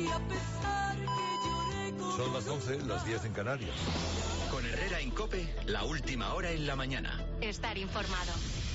Son las 11, las 10 en Canarias. Con Herrera en COPE, la última hora en la mañana. Estar informado.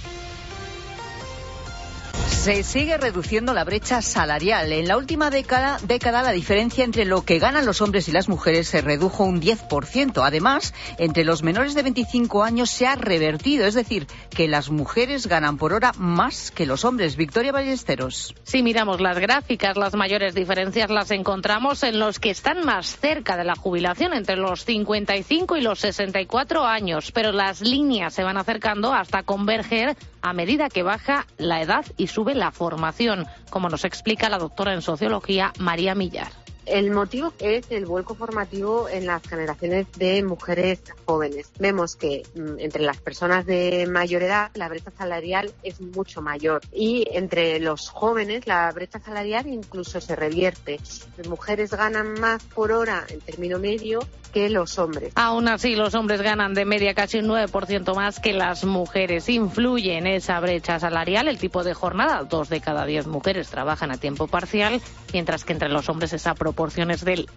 Se sigue reduciendo la brecha salarial. En la última década la diferencia entre lo que ganan los hombres y las mujeres se redujo un 10%. Además, entre los menores de 25 años se ha revertido, es decir, que las mujeres ganan por hora más que los hombres. Victoria Ballesteros. Si miramos las gráficas, las mayores diferencias las encontramos en los que están más cerca de la jubilación, entre los 55 y los 64 años. Pero las líneas se van acercando hasta converger a medida que baja la edad y sube la formación, como nos explica la doctora en sociología María Millar. El motivo es el vuelco formativo en las generaciones de mujeres jóvenes. Vemos que entre las personas de mayor edad la brecha salarial es mucho mayor y entre los jóvenes la brecha salarial incluso se revierte. Las mujeres ganan más por hora en término medio que los hombres. Aún así, los hombres ganan de media casi un 9% más que las mujeres. Influye en esa brecha salarial el tipo de jornada. 2 de cada 10 mujeres trabajan a tiempo parcial, mientras que entre los hombres esa proporción es del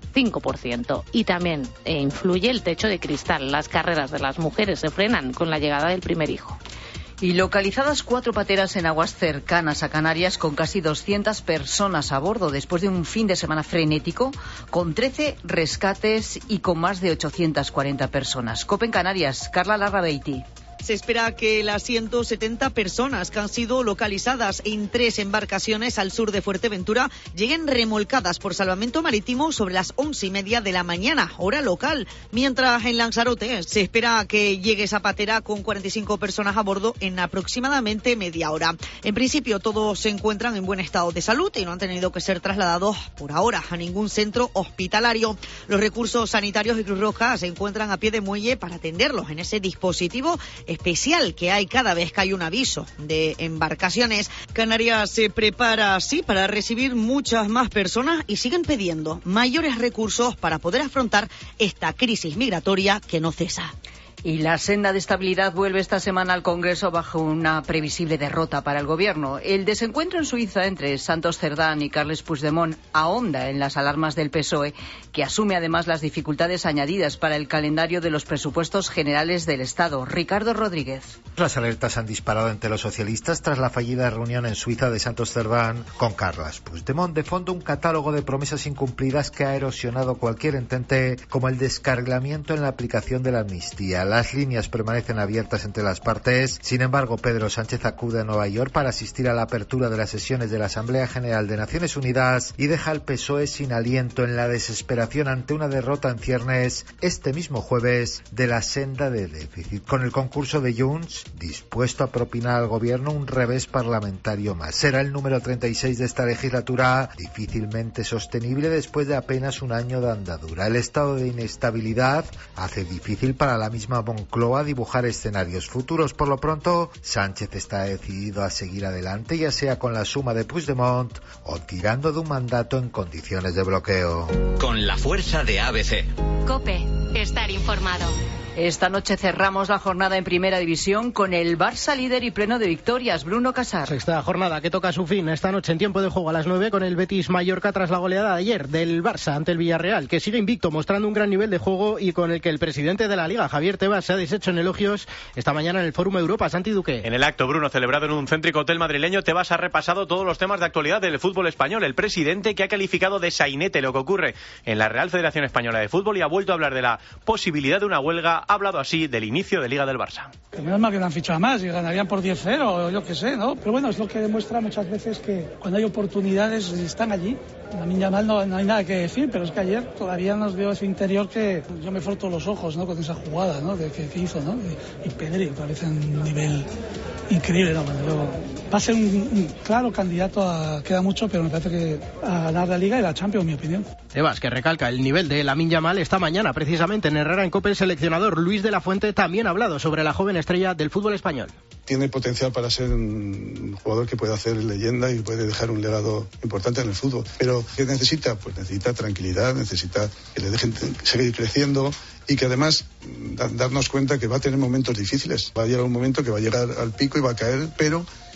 5%. Y también influye el techo de cristal. Las carreras de las mujeres se frenan con la llegada del primer hijo. Y localizadas 4 pateras en aguas cercanas a Canarias con casi 200 personas a bordo después de un fin de semana frenético, con 13 rescates y con más de 840 personas. COPE en Canarias, Carla Larrabeiti. Se espera que las 170 personas que han sido localizadas en 3 embarcaciones al sur de Fuerteventura lleguen remolcadas por salvamento marítimo sobre las 11:30 de la mañana, hora local. Mientras en Lanzarote se espera que llegue esa patera con 45 personas a bordo en aproximadamente media hora. En principio todos se encuentran en buen estado de salud y no han tenido que ser trasladados por ahora a ningún centro hospitalario. Los recursos sanitarios y Cruz Roja se encuentran a pie de muelle para atenderlos en ese dispositivo especial que hay cada vez que hay un aviso de embarcaciones. Canarias se prepara así para recibir muchas más personas y siguen pidiendo mayores recursos para poder afrontar esta crisis migratoria que no cesa. Y la senda de estabilidad vuelve esta semana al Congreso bajo una previsible derrota para el Gobierno. El desencuentro en Suiza entre Santos Cerdán y Carles Puigdemont ahonda en las alarmas del PSOE, que asume además las dificultades añadidas para el calendario de los presupuestos generales del Estado. Ricardo Rodríguez. Las alertas han disparado entre los socialistas tras la fallida reunión en Suiza de Santos Cerdán con Carles Puigdemont. De fondo, un catálogo de promesas incumplidas que ha erosionado cualquier entente, como el descarrilamiento en la aplicación de la amnistía. Las líneas permanecen abiertas entre las partes. Sin embargo, Pedro Sánchez acude a Nueva York para asistir a la apertura de las sesiones de la Asamblea General de Naciones Unidas y deja al PSOE sin aliento en la desesperación ante una derrota en ciernes este mismo jueves de la senda de déficit, con el concurso de Junts dispuesto a propinar al Gobierno un revés parlamentario más. Será el número 36 de esta legislatura, difícilmente sostenible después de apenas un año de andadura. El estado de inestabilidad hace difícil para la misma Moncloa dibujar escenarios futuros. Por lo pronto, Sánchez está decidido a seguir adelante, ya sea con la suma de Puigdemont o tirando de un mandato en condiciones de bloqueo. Con la fuerza de ABC. COPE, estar informado. Esta noche cerramos la jornada en Primera División con el Barça líder y pleno de victorias. Bruno Casar. Sexta jornada que toca su fin esta noche en tiempo de juego a las 9 con el Betis Mallorca tras la goleada de ayer del Barça ante el Villarreal, que sigue invicto mostrando un gran nivel de juego y con el que el presidente de la Liga, Javier Tebas, se ha deshecho en elogios esta mañana en el Fórum Europa. Santi Duque. En el acto, Bruno, celebrado en un céntrico hotel madrileño, Tebas ha repasado todos los temas de actualidad del fútbol español. El presidente, que ha calificado de sainete lo que ocurre en la Real Federación Española de Fútbol y ha vuelto a hablar de la posibilidad de una huelga, ha hablado así del inicio de Liga del Barça. Que menos mal que no han fichado más y ganarían por 10-0 o yo qué sé, ¿no? Pero bueno, es lo que demuestra muchas veces que cuando hay oportunidades están allí. Lamine Yamal no hay nada que decir, pero es que ayer todavía nos dio ese interior que yo me froto los ojos, ¿no? Con esa jugada, ¿no? Que hizo, ¿no? Y Pedri parece un nivel increíble, ¿no? Pero va a ser un claro candidato a... Queda mucho, pero me parece que a ganar la Liga y la Champions, en mi opinión. Tebas, que recalca el nivel de Lamine Yamal esta mañana, precisamente en Herrera en COPE, el seleccionador Luis de la Fuente también ha hablado sobre la joven estrella del fútbol español. Tiene potencial para ser un jugador que puede hacer leyenda y puede dejar un legado importante en el fútbol. Pero ¿qué necesita? Pues necesita tranquilidad, necesita que le dejen seguir creciendo y que además darnos cuenta que va a tener momentos difíciles. Va a llegar un momento que va a llegar al pico y va a caer, pero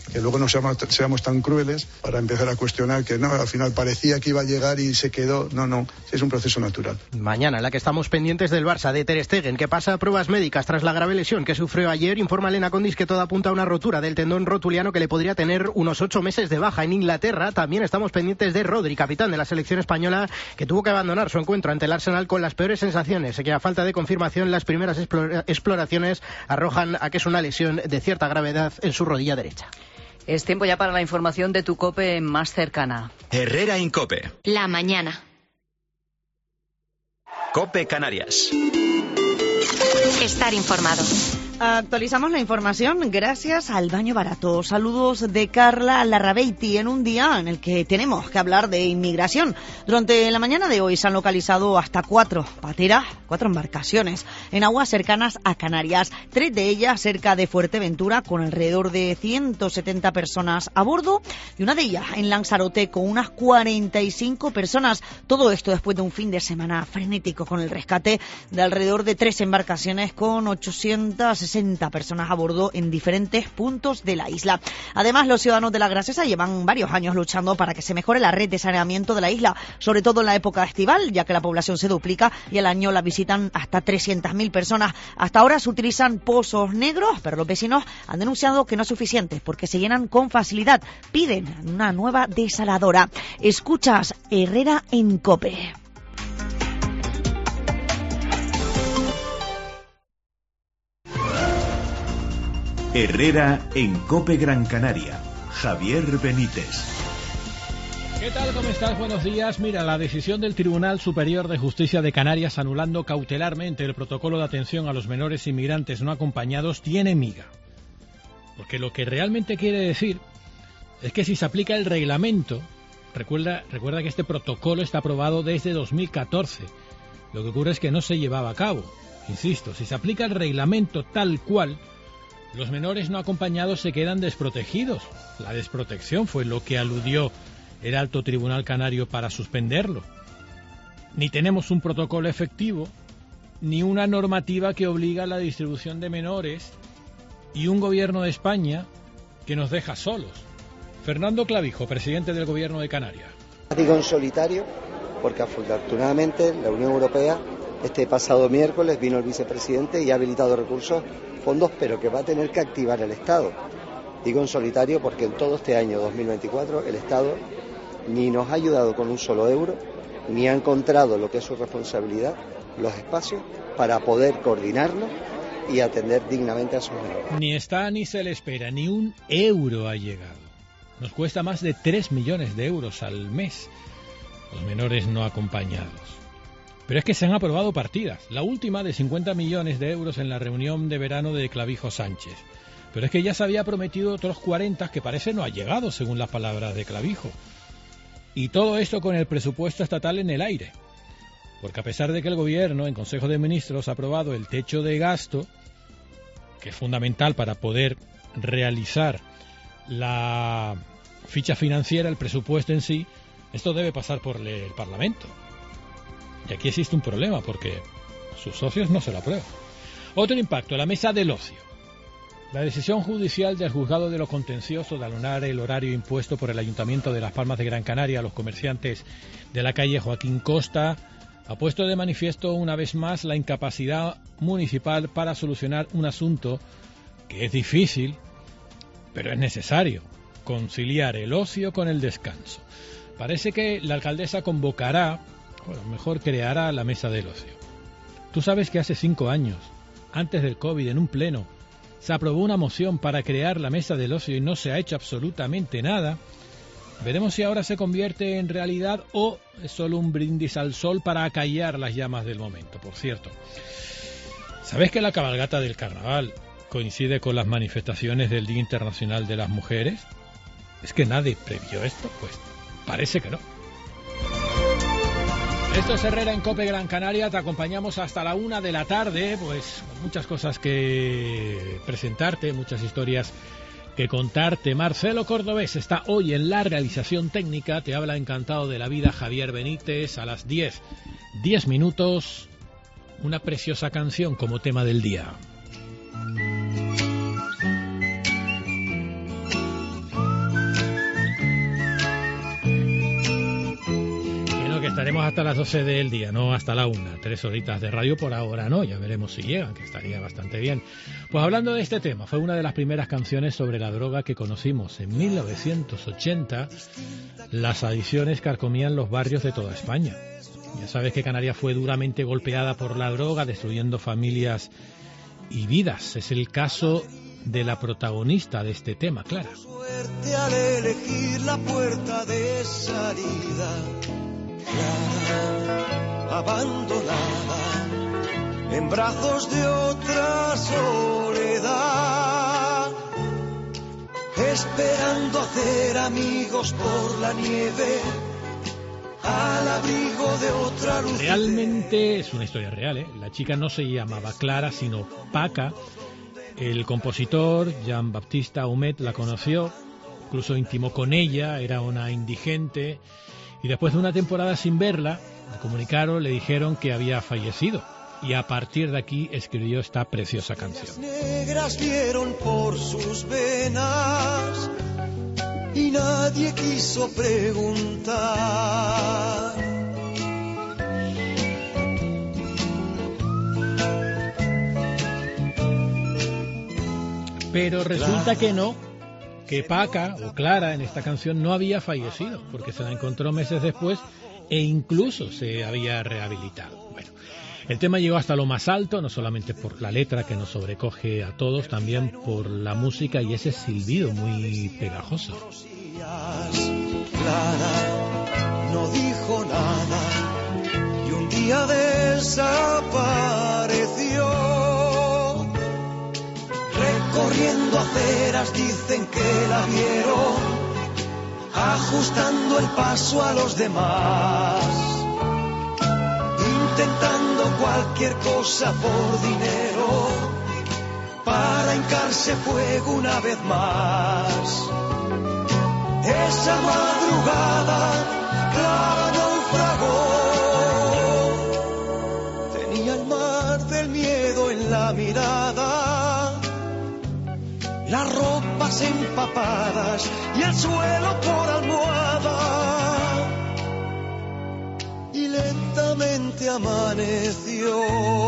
que luego no seamos tan crueles para empezar a cuestionar que no, al final parecía que iba a llegar y se quedó. No, es un proceso natural. Mañana, en la que estamos pendientes del Barça, de Ter Stegen, que pasa a pruebas médicas tras la grave lesión que sufrió ayer, informa Elena Condis que todo apunta a una rotura del tendón rotuliano que le podría tener unos 8 meses de baja. En Inglaterra también estamos pendientes de Rodri, capitán de la selección española, que tuvo que abandonar su encuentro ante el Arsenal con las peores sensaciones, que a falta de confirmación las primeras exploraciones arrojan a que es una lesión de cierta gravedad en su rodilla derecha. Es tiempo ya para la información de tu COPE más cercana. Herrera Incope. La mañana. COPE Canarias. Estar informado. Actualizamos la información gracias al Baño Barato. Saludos de Carla Larrabeiti en un día en el que tenemos que hablar de inmigración. Durante la mañana de hoy se han localizado hasta 4 pateras, 4 embarcaciones en aguas cercanas a Canarias. 3 de ellas cerca de Fuerteventura con alrededor de 170 personas a bordo y una de ellas en Lanzarote con unas 45 personas. Todo esto después de un fin de semana frenético con el rescate de alrededor de 3 embarcaciones con 860 personas a bordo en diferentes puntos de la isla. Además, los ciudadanos de La Graciosa llevan varios años luchando para que se mejore la red de saneamiento de la isla, sobre todo en la época estival, ya que la población se duplica y al año la visitan hasta 300.000 personas. Hasta ahora se utilizan pozos negros, pero los vecinos han denunciado que no es suficiente porque se llenan con facilidad. Piden una nueva desaladora. Escuchas Herrera en COPE. Herrera en COPE Gran Canaria. Javier Benítez. ¿Qué tal? ¿Cómo estás? Buenos días. Mira, la decisión del Tribunal Superior de Justicia de Canarias anulando cautelarmente el protocolo de atención a los menores inmigrantes no acompañados tiene miga. Porque lo que realmente quiere decir es que si se aplica el reglamento, recuerda que este protocolo está aprobado desde 2014. Lo que ocurre es que no se llevaba a cabo. Insisto, si se aplica el reglamento tal cual, los menores no acompañados se quedan desprotegidos. La desprotección fue lo que aludió el Alto Tribunal Canario para suspenderlo. Ni tenemos un protocolo efectivo, ni una normativa que obliga a la distribución de menores, y un gobierno de España que nos deja solos. Fernando Clavijo, presidente del Gobierno de Canarias. Digo en solitario, porque afortunadamente la Unión Europea este pasado miércoles vino el vicepresidente y ha habilitado recursos, fondos, pero que va a tener que activar el Estado. Digo en solitario porque en todo este año 2024 el Estado ni nos ha ayudado con un solo euro, ni ha encontrado lo que es su responsabilidad, los espacios para poder coordinarnos y atender dignamente a sus menores. Ni está ni se le espera, ni un euro ha llegado. Nos cuesta más de 3 millones de euros al mes los menores no acompañados. Pero es que se han aprobado partidas, la última de 50 millones de euros en la reunión de verano de Clavijo Sánchez. Pero es que ya se había prometido otros 40 que parece no ha llegado, según las palabras de Clavijo. Y todo esto con el presupuesto estatal en el aire. Porque a pesar de que el Gobierno en Consejo de Ministros ha aprobado el techo de gasto, que es fundamental para poder realizar la ficha financiera, el presupuesto en sí, esto debe pasar por el Parlamento. Y aquí existe un problema porque sus socios no se lo aprueban. Otro impacto, la mesa del ocio. La decisión judicial del juzgado de lo contencioso de anular el horario impuesto por el Ayuntamiento de Las Palmas de Gran Canaria a los comerciantes de la calle Joaquín Costa ha puesto de manifiesto una vez más la incapacidad municipal para solucionar un asunto que es difícil, pero es necesario: conciliar el ocio con el descanso. Parece que la alcaldesa convocará, mejor creará la mesa del ocio. Tú sabes que hace 5 años, antes del COVID, en un pleno, se aprobó una moción para crear la mesa del ocio y no se ha hecho absolutamente nada. Veremos si ahora se convierte en realidad o es solo un brindis al sol para acallar las llamas del momento. Por cierto, ¿sabes que la cabalgata del carnaval coincide con las manifestaciones del Día Internacional de las Mujeres? ¿Es que nadie previó esto? Pues parece que no. Esto es Herrera en COPE Gran Canaria. Te acompañamos hasta la 1 de la tarde, pues con muchas cosas que presentarte, muchas historias que contarte. Marcelo Cordobés está hoy en la realización técnica. Te habla encantado de la vida Javier Benítez. A las 10 minutos, una preciosa canción como tema del día. Bueno, que estaremos hasta las 12 del día, no hasta la 1. 3 horitas de radio por ahora no, ya veremos si llegan, que estaría bastante bien. Pues hablando de este tema, fue una de las primeras canciones sobre la droga que conocimos. En 1980, las adicciones carcomían los barrios de toda España. Ya sabes que Canarias fue duramente golpeada por la droga, destruyendo familias y vidas. Es el caso de la protagonista de este tema, Clara. Suerte al elegir la puerta de salida. Clara, abandonada en brazos de otra soledad, esperando hacer amigos por la nieve, al abrigo de otra luz. Realmente es una historia real, ¿eh? La chica no se llamaba Clara, sino Paca. El compositor Jean-Baptiste Humet la conoció, incluso intimó con ella, era una indigente, y después de una temporada sin verla, le comunicaron, le dijeron que había fallecido, y a partir de aquí escribió esta preciosa canción. Negras vieron por sus venas y nadie quiso preguntar. Pero resulta que no, que Paca, o Clara en esta canción, no había fallecido, porque se la encontró meses después e incluso se había rehabilitado. Bueno, el tema llegó hasta lo más alto, no solamente por la letra que nos sobrecoge a todos, también por la música y ese silbido muy pegajoso. Clara no dijo nada y un día desapareció. Recorriendo aceras dicen que la vieron, ajustando el paso a los demás, intentando cualquier cosa por dinero, para hincarse fuego una vez más. Esa madrugada Clara naufragó, tenía el mar del miedo en la mirada, las ropas empapadas y el suelo por almohada, y lentamente amaneció.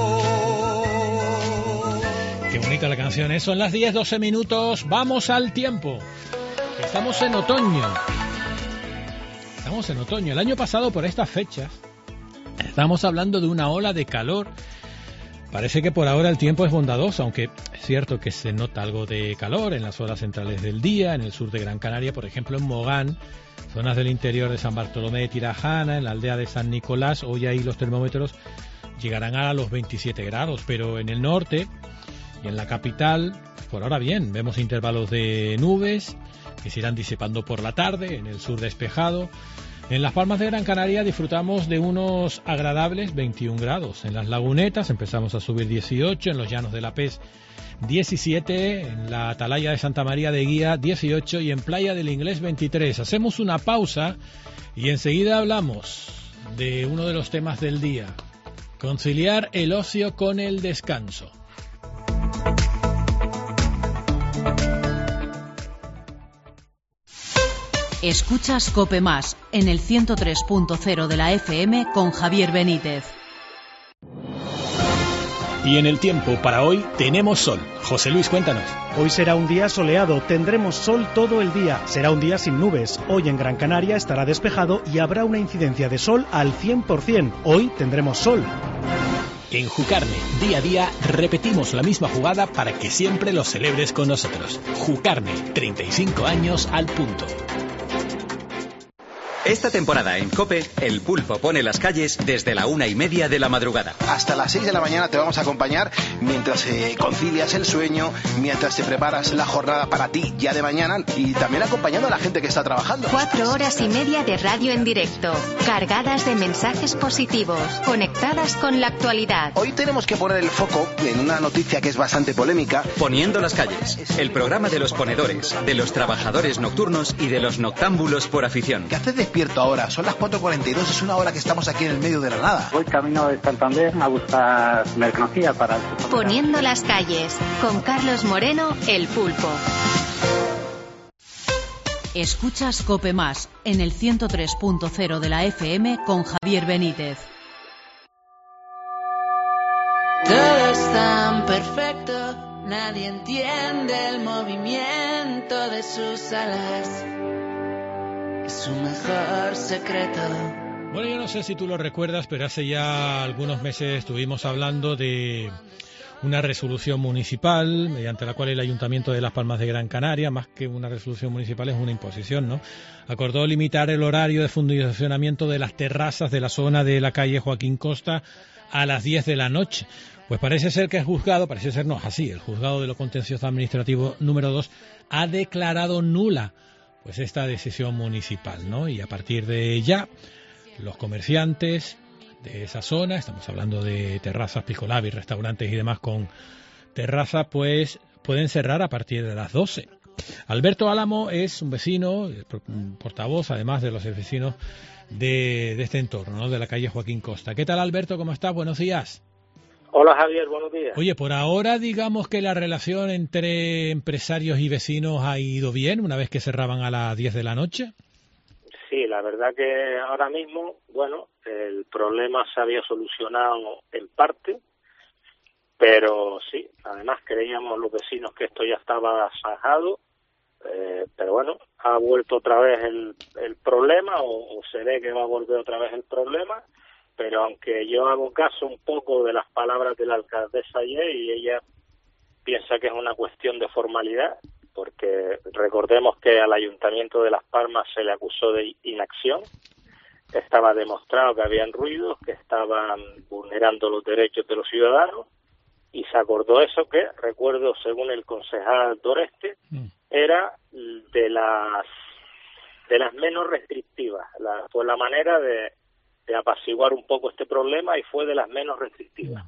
Qué bonita la canción, ¿eh? Son las 10:12 minutos, vamos al tiempo. Estamos en otoño. Estamos en otoño. El año pasado, por estas fechas, estamos hablando de una ola de calor. Parece que por ahora el tiempo es bondadoso, aunque es cierto que se nota algo de calor en las horas centrales del día, en el sur de Gran Canaria, por ejemplo en Mogán, zonas del interior de San Bartolomé de Tirajana, en la aldea de San Nicolás. Hoy ahí los termómetros llegarán a los 27 grados, pero en el norte y en la capital, por ahora bien, vemos intervalos de nubes que se irán disipando por la tarde, en el sur despejado. En Las Palmas de Gran Canaria disfrutamos de unos agradables 21 grados. En las Lagunetas empezamos a subir 18, en los Llanos de la Pez 17, en la Atalaya de Santa María de Guía 18 y en Playa del Inglés 23. Hacemos una pausa y enseguida hablamos de uno de los temas del día: conciliar el ocio con el descanso. Escuchas COPE Más en el 103.0 de la FM con Javier Benítez. Y en el tiempo para hoy tenemos sol. José Luis, cuéntanos. Hoy será un día soleado, tendremos sol todo el día, será un día sin nubes. Hoy en Gran Canaria estará despejado y habrá una incidencia de sol al 100%. Hoy tendremos sol. En Jucarne, día a día, repetimos la misma jugada para que siempre lo celebres con nosotros. Jucarne, 35 años al punto. Esta temporada en COPE, el Pulpo pone las calles desde la 1:30 de la madrugada. Hasta las 6 de la mañana te vamos a acompañar mientras concilias el sueño, mientras te preparas la jornada para ti ya de mañana y también acompañando a la gente que está trabajando. 4 horas y media de radio en directo, cargadas de mensajes positivos, conectadas con la actualidad. Hoy tenemos que poner el foco en una noticia que es bastante polémica. Poniendo las calles, el programa de los ponedores, de los trabajadores nocturnos y de los noctámbulos por afición. ¿Qué haces despierto ahora? Son las 4:42, es una hora que estamos aquí en el medio de la nada. Voy camino de Santander a buscar mercancía para el supermercado. Poniendo las calles, con Carlos Moreno, el Pulpo. Escuchas COPE Más en el 103.0 de la FM con Javier Benítez. Todo es tan perfecto, nadie entiende el movimiento de sus alas. Es su mejor secreto. Bueno, yo no sé si tú lo recuerdas, pero hace ya algunos meses estuvimos hablando de una resolución municipal mediante la cual el Ayuntamiento de Las Palmas de Gran Canaria, más que una resolución municipal, es una imposición, ¿no?, acordó limitar el horario de funcionamiento de las terrazas de la zona de la calle Joaquín Costa a las 10 de la noche. Pues parece ser que el juzgado, parece ser no es así, el juzgado de lo contencioso administrativo número 2 ha declarado nula pues esta decisión municipal, ¿no? Y a partir de ya, los comerciantes de esa zona, estamos hablando de terrazas, piscolabis, restaurantes y demás con terraza, pues pueden cerrar a partir de las 12. Alberto Álamo es un vecino, portavoz además de los vecinos de este entorno, ¿no?, de la calle Joaquín Costa. ¿Qué tal, Alberto? ¿Cómo estás? Buenos días. Hola, Javier, buenos días. Oye, por ahora digamos que la relación entre empresarios y vecinos ha ido bien una vez que cerraban a las 10 de la noche. Sí, la verdad que ahora mismo, bueno, el problema se había solucionado en parte, pero sí, además creíamos los vecinos que esto ya estaba zanjado, pero bueno, ha vuelto otra vez el problema, o se ve que va a volver otra vez el problema, pero aunque yo hago caso un poco de las palabras de la alcaldesa ayer y ella piensa que es una cuestión de formalidad, porque recordemos que al Ayuntamiento de Las Palmas se le acusó de inacción, estaba demostrado que habían ruidos, que estaban vulnerando los derechos de los ciudadanos, y se acordó eso que, recuerdo, según el concejal Doreste, era de las menos restrictivas, fue la manera de apaciguar un poco este problema y fue de las menos restrictivas.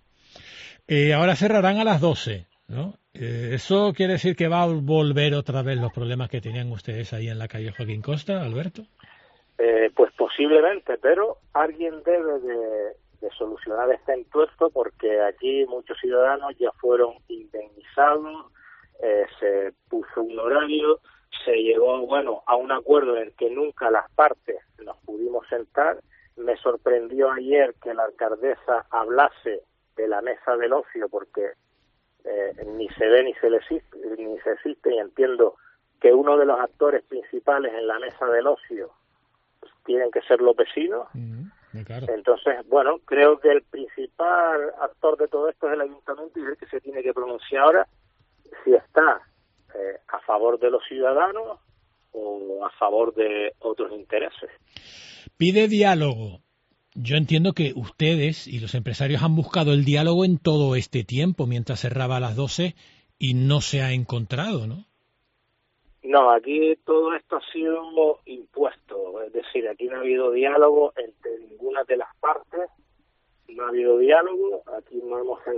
Ahora cerrarán a las 12, ¿no? ¿Eso quiere decir que va a volver otra vez los problemas que tenían ustedes ahí en la calle Joaquín Costa, Alberto? Pues posiblemente, pero alguien debe de solucionar este entuerto, porque aquí muchos ciudadanos ya fueron indemnizados, se puso un horario, se llegó, bueno, a un acuerdo en el que nunca las partes nos pudimos sentar. Me sorprendió ayer que la alcaldesa hablase de la mesa del ocio, porque ni se ve ni se existe, y entiendo que uno de los actores principales en la mesa del ocio pues, tienen que ser los vecinos. Claro. Entonces, bueno, creo que el principal actor de todo esto es el ayuntamiento, y es el que se tiene que pronunciar ahora si está a favor de los ciudadanos o a favor de otros intereses. Pide diálogo. Yo entiendo que ustedes y los empresarios han buscado el diálogo en todo este tiempo, mientras cerraba a las 12, y no se ha encontrado, ¿no? No, aquí todo esto ha sido impuesto, es decir, aquí no ha habido diálogo entre ninguna de las partes, no ha habido diálogo, aquí no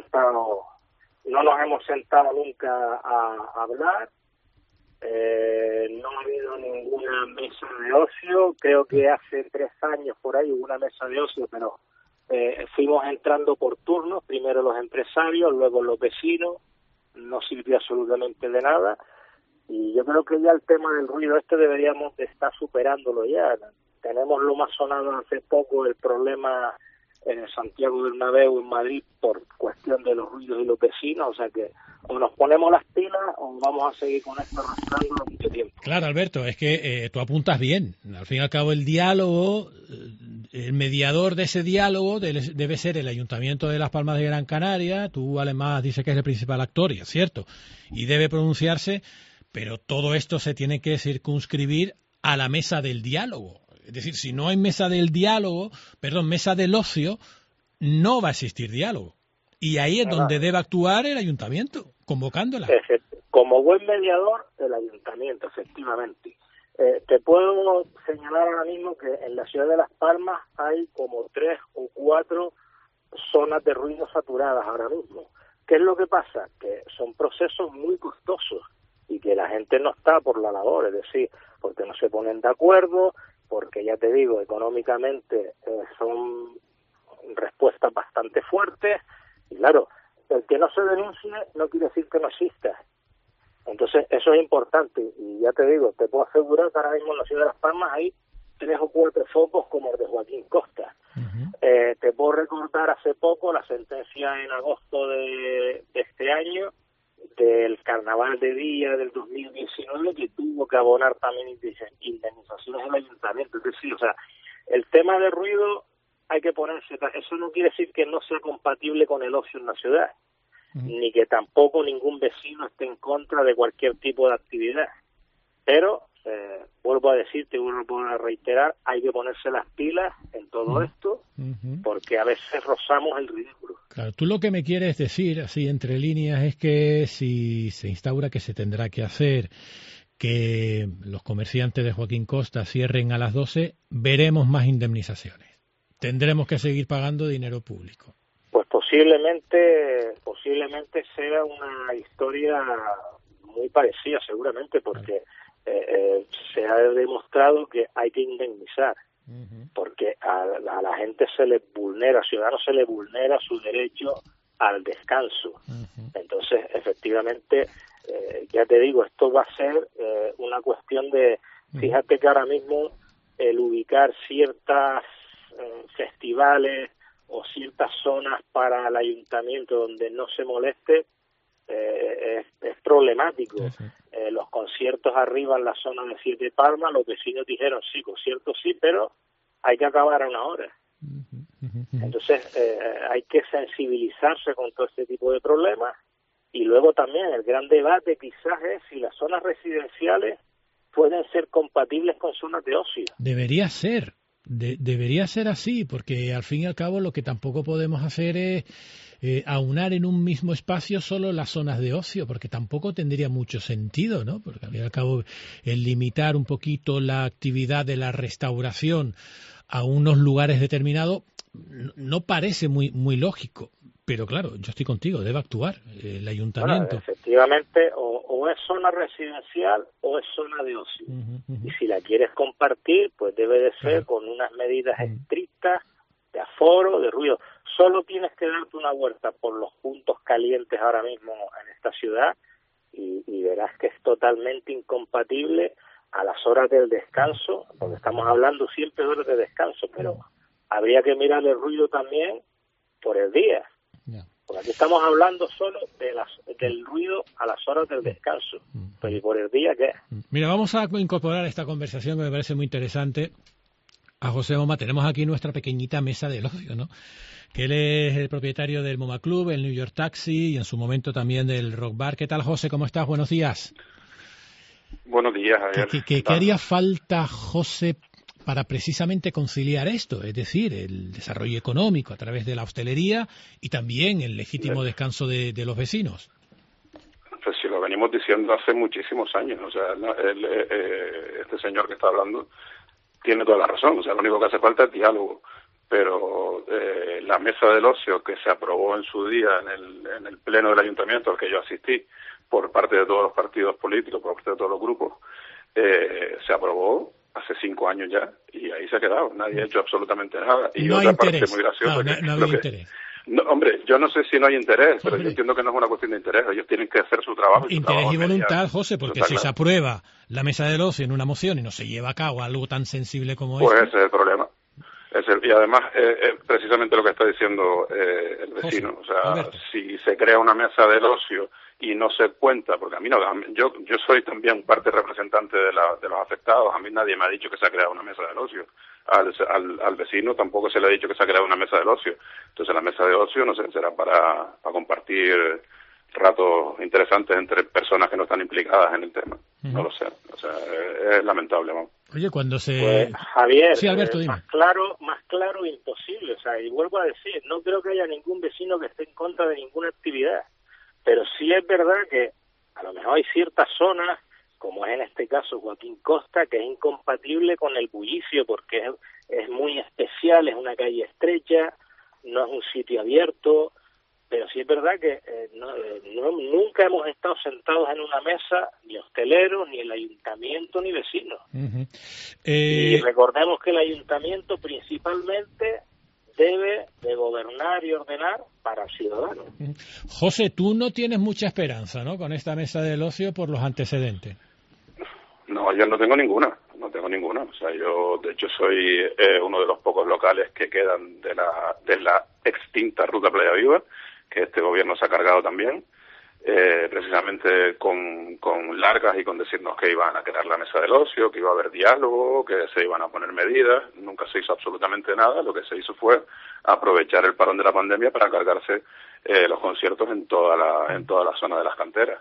nos hemos sentado nunca a hablar, no ha habido ninguna mesa de ocio. Creo que hace 3 años por ahí hubo una mesa de ocio, pero fuimos entrando por turnos, primero los empresarios, luego los vecinos, no sirvió absolutamente de nada, y yo creo que ya el tema del ruido deberíamos de estar superándolo ya. Tenemos lo más sonado hace poco, el problema en Santiago del Bernabéu, en Madrid, por cuestión de los ruidos y los vecinos, o sea que o nos ponemos las pilas o vamos a seguir con esto arrastrándolo mucho tiempo. Claro, Alberto, es que tú apuntas bien. Al fin y al cabo, el diálogo, el mediador de ese diálogo debe ser el Ayuntamiento de Las Palmas de Gran Canaria. Tú, además, dices que es el principal actor, y es cierto, y debe pronunciarse, pero todo esto se tiene que circunscribir a la mesa del diálogo. Es decir, si no hay mesa del ocio, no va a existir diálogo. Y ahí es donde debe actuar el ayuntamiento, convocándola. Como buen mediador, el ayuntamiento, efectivamente. Te puedo señalar ahora mismo que en la ciudad de Las Palmas hay como 3 o 4 zonas de ruido saturadas ahora mismo. ¿Qué es lo que pasa? Que son procesos muy costosos y que la gente no está por la labor, es decir, porque no se ponen de acuerdo, porque ya te digo, económicamente son respuestas bastante fuertes, y claro, el que no se denuncie no quiere decir que no exista. Entonces, eso es importante. Y ya te digo, te puedo asegurar que ahora mismo en la ciudad de Las Palmas hay 3 o 4 focos como el de Joaquín Costa. Te puedo recordar hace poco la sentencia en agosto de este año del Carnaval de Día del 2019, que tuvo que abonar también indemnizaciones al ayuntamiento. Es decir, o sea, el tema de ruido hay que ponerse, eso no quiere decir que no sea compatible con el ocio en la ciudad, ni que tampoco ningún vecino esté en contra de cualquier tipo de actividad, pero vuelvo a decirte, vuelvo a reiterar, hay que ponerse las pilas en todo esto, porque a veces rozamos el ridículo. Claro, tú lo que me quieres decir, así entre líneas, es que si se instaura que se tendrá que hacer que los comerciantes de Joaquín Costa cierren a las 12, veremos más indemnizaciones. Tendremos que seguir pagando dinero público. Pues posiblemente sea una historia muy parecida, seguramente, porque se ha demostrado que hay que indemnizar, porque a la gente se le vulnera, al ciudadano se le vulnera su derecho al descanso. Entonces, efectivamente, ya te digo, esto va a ser una cuestión de, fíjate que ahora mismo el ubicar ciertas festivales o ciertas zonas para el ayuntamiento donde no se moleste es problemático. Los conciertos arriba en la zona de Siete Palmas, los vecinos dijeron sí, conciertos sí, pero hay que acabar a una hora. Entonces hay que sensibilizarse con todo este tipo de problemas. Y luego también el gran debate quizás es si las zonas residenciales pueden ser compatibles con zonas de ocio. Debería ser. Debería ser así, porque al fin y al cabo lo que tampoco podemos hacer es aunar en un mismo espacio solo las zonas de ocio, porque tampoco tendría mucho sentido, ¿no? Porque al fin y al cabo el limitar un poquito la actividad de la restauración a unos lugares determinados no parece muy lógico. Pero claro, yo estoy contigo, debe actuar el ayuntamiento. Bueno, efectivamente, o es zona residencial o es zona de ocio. Y si la quieres compartir, pues debe de ser con unas medidas estrictas de aforo, de ruido. Solo tienes que darte una vuelta por los puntos calientes ahora mismo en esta ciudad y verás que es totalmente incompatible a las horas del descanso, porque estamos hablando siempre de horas de descanso, pero habría que mirar el ruido también por el día. Porque aquí estamos hablando solo del ruido a las horas del descanso. Pero ¿y por el día qué? Mira, vamos a incorporar a esta conversación que me parece muy interesante a José Moma. Tenemos aquí nuestra pequeñita mesa del ocio, ¿no? Que él es el propietario del Moma Club, el New York Taxi y en su momento también del Rock Bar. ¿Qué tal, José? ¿Cómo estás? Buenos días. Buenos días, Javier. ¿Qué haría falta, José, para precisamente conciliar esto, es decir, el desarrollo económico a través de la hostelería y también el legítimo descanso de los vecinos? Pues si lo venimos diciendo hace muchísimos años, o sea, este señor que está hablando tiene toda la razón, o sea, lo único que hace falta es diálogo, pero la mesa del ocio que se aprobó en su día en el pleno del ayuntamiento al que yo asistí por parte de todos los partidos políticos, por parte de todos los grupos, se aprobó hace 5 años ya, y ahí se ha quedado. Nadie ha hecho absolutamente nada. Y no otra hay parte interés. muy graciosa. No había interés. No, hombre, yo no sé si no hay interés, pero yo entiendo que no es una cuestión de interés. Ellos tienen que hacer su trabajo. Interés y voluntad, José, porque si se aprueba la mesa del ocio en una moción y no se lleva a cabo algo tan sensible como pues ese es el problema. Y además, precisamente lo que está diciendo el vecino. José, o sea, Alberto. Si se crea una mesa del ocio y no se cuenta, porque a mí no, yo soy también parte representante de los afectados, a mí nadie me ha dicho que se ha creado una mesa del ocio, al vecino tampoco se le ha dicho que se ha creado una mesa del ocio, entonces la mesa de ocio no sé, será para compartir ratos interesantes entre personas que no están implicadas en el tema, no lo sé, o sea, es lamentable, vamos. Oye, cuando se... Pues, Javier, sí, Alberto, dime. más claro imposible, o sea, y vuelvo a decir, no creo que haya ningún vecino que esté en contra de ninguna actividad. Pero sí es verdad que a lo mejor hay ciertas zonas, como es en este caso Joaquín Costa, que es incompatible con el bullicio porque es muy especial, es una calle estrecha, no es un sitio abierto, pero sí es verdad que nunca hemos estado sentados en una mesa, ni hosteleros, ni el ayuntamiento, ni vecinos. Y recordemos que el ayuntamiento principalmente debe de gobernar y ordenar para el ciudadano. José, tú no tienes mucha esperanza, ¿no?, con esta mesa del ocio por los antecedentes. No, yo no tengo ninguna. O sea, yo de hecho soy uno de los pocos locales que quedan de la extinta Ruta Playa Viva, que este gobierno se ha cargado también, precisamente con largas y con decirnos que iban a crear la mesa del ocio, que iba a haber diálogo, que se iban a poner medidas. Nunca se hizo absolutamente nada. Lo que se hizo fue aprovechar el parón de la pandemia para cargarse los conciertos en toda la zona de las canteras.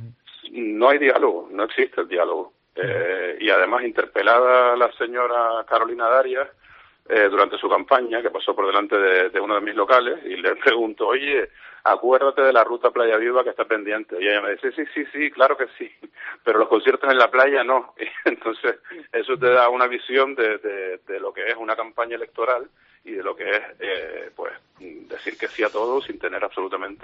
No hay diálogo, no existe el diálogo. Y además, interpelada la señora Carolina Darias durante su campaña, que pasó por delante de uno de mis locales, y le pregunto, oye, acuérdate de la Ruta Playa Viva que está pendiente. Y ella me dice, sí, claro que sí, pero los conciertos en la playa no. Y entonces, eso te da una visión de lo que es una campaña electoral y de lo que es, pues, decir que sí a todo sin tener absolutamente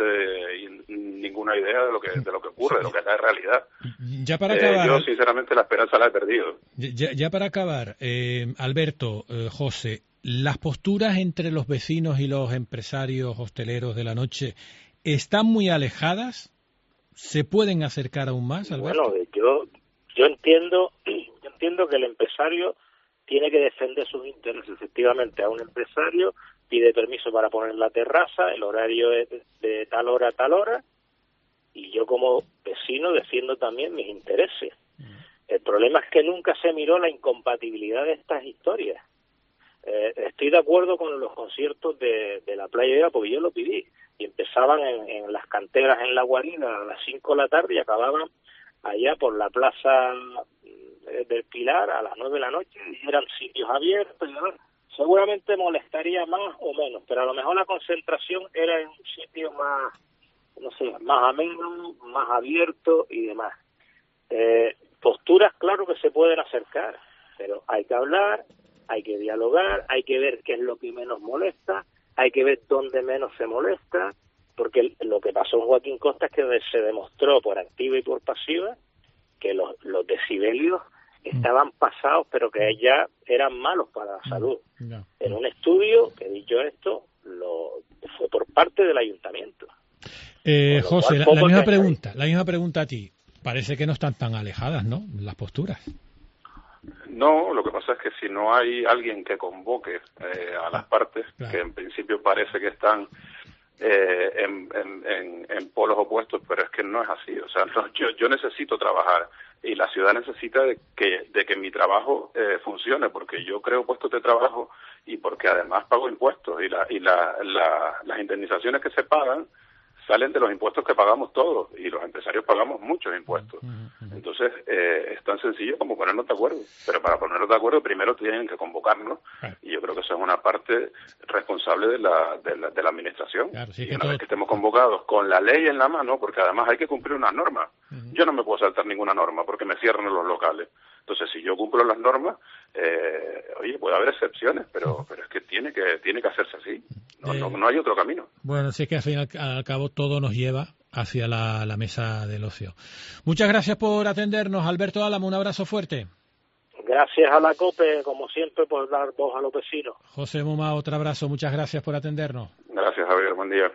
ninguna idea de lo que ocurre, de lo que es la realidad. Ya para acabar, yo sinceramente la esperanza la he perdido. Ya para acabar, Alberto, José, las posturas entre los vecinos y los empresarios hosteleros de la noche están muy alejadas. ¿Se pueden acercar aún más, Alberto? Bueno, yo entiendo que el empresario tiene que defender sus intereses. Efectivamente, a un empresario pide permiso para poner la terraza, el horario es de tal hora a tal hora, y yo como vecino defiendo también mis intereses. El problema es que nunca se miró la incompatibilidad de estas historias. Estoy de acuerdo con los conciertos de la Playa Viva porque yo lo pedí, y empezaban en las canteras en La Guarina a las 5 de la tarde y acababan allá por la plaza del Pilar a las 9 de la noche, y eran sitios abiertos, y seguramente molestaría más o menos, pero a lo mejor la concentración era en un sitio más, no sé, más ameno, más abierto y demás. Posturas, claro que se pueden acercar, pero hay que hablar, hay que dialogar, hay que ver qué es lo que menos molesta, hay que ver dónde menos se molesta, porque lo que pasó en Joaquín Costa es que se demostró por activa y por pasiva que los decibelios estaban pasados, pero que ya eran malos para la salud. En un estudio, que dicho esto, fue por parte del ayuntamiento. José, la misma pregunta a ti. Parece que no están tan alejadas, ¿no?, las posturas. No, lo que pasa es que si no hay alguien que convoque a las partes, que en principio parece que están en polos opuestos, pero es que no es así. O sea, yo necesito trabajar y la ciudad necesita de que mi trabajo funcione, porque yo creo puestos de trabajo y porque además pago impuestos, y las indemnizaciones que se pagan salen de los impuestos que pagamos todos, y los empresarios pagamos muchos impuestos. Entonces, es tan sencillo como ponernos de acuerdo. Pero para ponernos de acuerdo, primero tienen que convocarnos, y yo creo que eso es una parte responsable de la administración. Claro, sí, y una vez que estemos convocados con la ley en la mano, porque además hay que cumplir unas normas. Yo no me puedo saltar ninguna norma porque me cierran los locales. Entonces, si yo cumplo las normas, oye, puede haber excepciones, pero es que tiene que hacerse así. No hay otro camino. Bueno, sí, es que al fin y al cabo todo nos lleva hacia la mesa del ocio. Muchas gracias por atendernos, Alberto Álamo, un abrazo fuerte. Gracias a la COPE, como siempre, por dar voz a los vecinos. José Muma, otro abrazo, muchas gracias por atendernos. Gracias, Javier, buen día.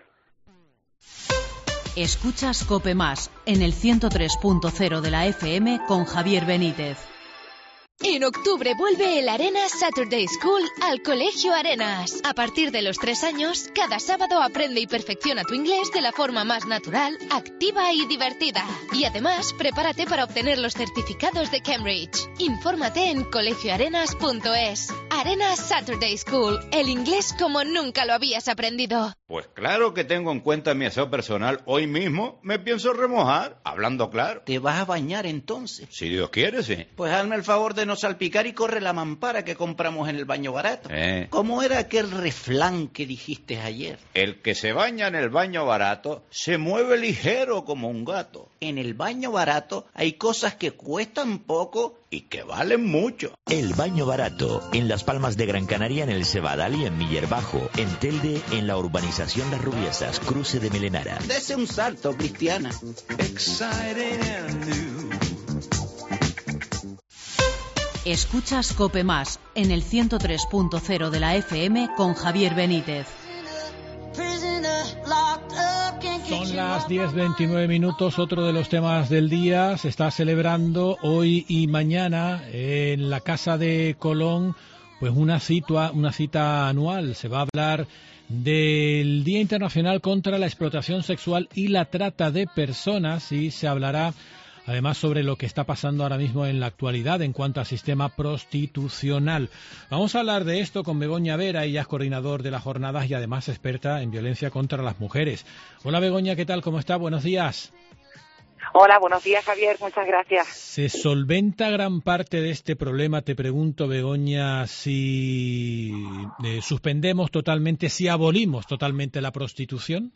Escuchas COPE Más en el 103.0 de la FM con Javier Benítez. En octubre vuelve el Arenas Saturday School al Colegio Arenas. A partir de los 3 años, cada sábado aprende y perfecciona tu inglés de la forma más natural, activa y divertida. Y además, prepárate para obtener los certificados de Cambridge. Infórmate en colegioarenas.es. Arenas Saturday School, el inglés como nunca lo habías aprendido. Pues claro que tengo en cuenta mi aseo personal. Hoy mismo me pienso remojar, hablando claro. ¿Te vas a bañar entonces? Si Dios quiere, sí. Pues hazme el favor de no salpicar y corre la mampara que compramos en el baño barato. ¿Cómo era aquel refrán que dijiste ayer? El que se baña en el baño barato se mueve ligero como un gato. En el baño barato hay cosas que cuestan poco y que valen mucho. El baño barato, en Las Palmas de Gran Canaria, en el Cebadal y en Miller Bajo, en Telde, en la urbanización Las Rubiesas, cruce de Melenara. Dese un salto, Cristiana. Escuchas COPE Más en el 103.0 de la FM con Javier Benítez. Son las 10:29 minutos. Otro de los temas del día se está celebrando hoy y mañana en la Casa de Colón, pues una cita anual. Se va a hablar del Día Internacional contra la Explotación Sexual y la Trata de Personas, y se hablará además sobre lo que está pasando ahora mismo en la actualidad en cuanto al sistema prostitucional. Vamos a hablar de esto con Begoña Vera, ella es coordinador de las jornadas y además experta en violencia contra las mujeres. Hola Begoña, ¿qué tal? ¿Cómo está? Buenos días. Hola, buenos días Javier, muchas gracias. ¿Se solventa gran parte de este problema? Te pregunto, Begoña, si suspendemos totalmente, si abolimos totalmente la prostitución.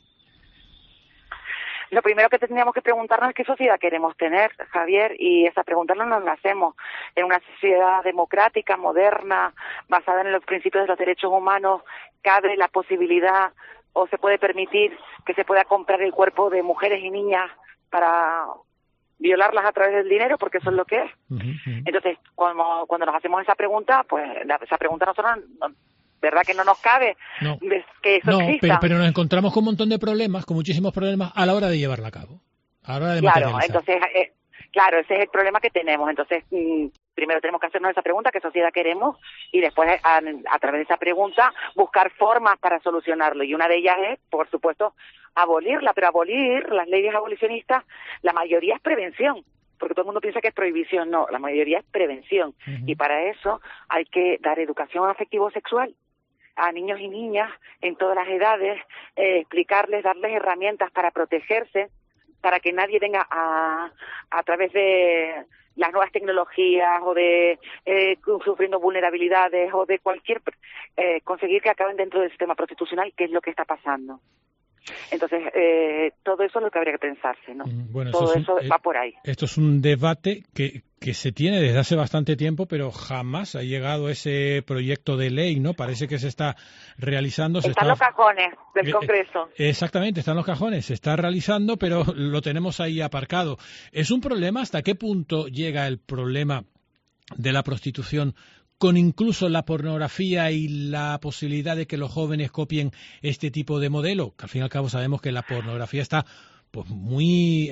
Lo primero que tendríamos que preguntarnos es qué sociedad queremos tener, Javier, y esa pregunta no nos la hacemos. En una sociedad democrática, moderna, basada en los principios de los derechos humanos, ¿cabe la posibilidad o se puede permitir que se pueda comprar el cuerpo de mujeres y niñas para violarlas a través del dinero? Porque eso es lo que es. Entonces, cuando nos hacemos esa pregunta, pues esa pregunta nosotros ¿verdad que no nos cabe que eso exista? Pero nos encontramos con un montón de problemas, con muchísimos problemas a la hora de llevarla a cabo, a la hora de Claro, materializar. entonces, claro, ese es el problema que tenemos. Entonces, primero tenemos que hacernos esa pregunta, ¿qué sociedad queremos? Y después, a través de esa pregunta, buscar formas para solucionarlo. Y una de ellas es, por supuesto, abolirla. Pero abolir, las leyes abolicionistas, la mayoría es prevención. Porque todo el mundo piensa que es prohibición. No, la mayoría es prevención. Y para eso hay que dar educación afectivo-sexual a niños y niñas en todas las edades, explicarles, darles herramientas para protegerse, para que nadie venga a través de las nuevas tecnologías o de sufriendo vulnerabilidades o de cualquier conseguir que acaben dentro del sistema prostitucional, que es lo que está pasando. Entonces, todo eso es lo que habría que pensarse, ¿no? Bueno, todo eso va por ahí. Esto es un debate que se tiene desde hace bastante tiempo, pero jamás ha llegado ese proyecto de ley, ¿no? Parece que se está realizando. Están los cajones del Congreso. Exactamente, están los cajones, se está realizando, pero lo tenemos ahí aparcado. ¿Es un problema? ¿Hasta qué punto llega el problema de la prostitución con incluso la pornografía y la posibilidad de que los jóvenes copien este tipo de modelo? Que al fin y al cabo sabemos que la pornografía está pues muy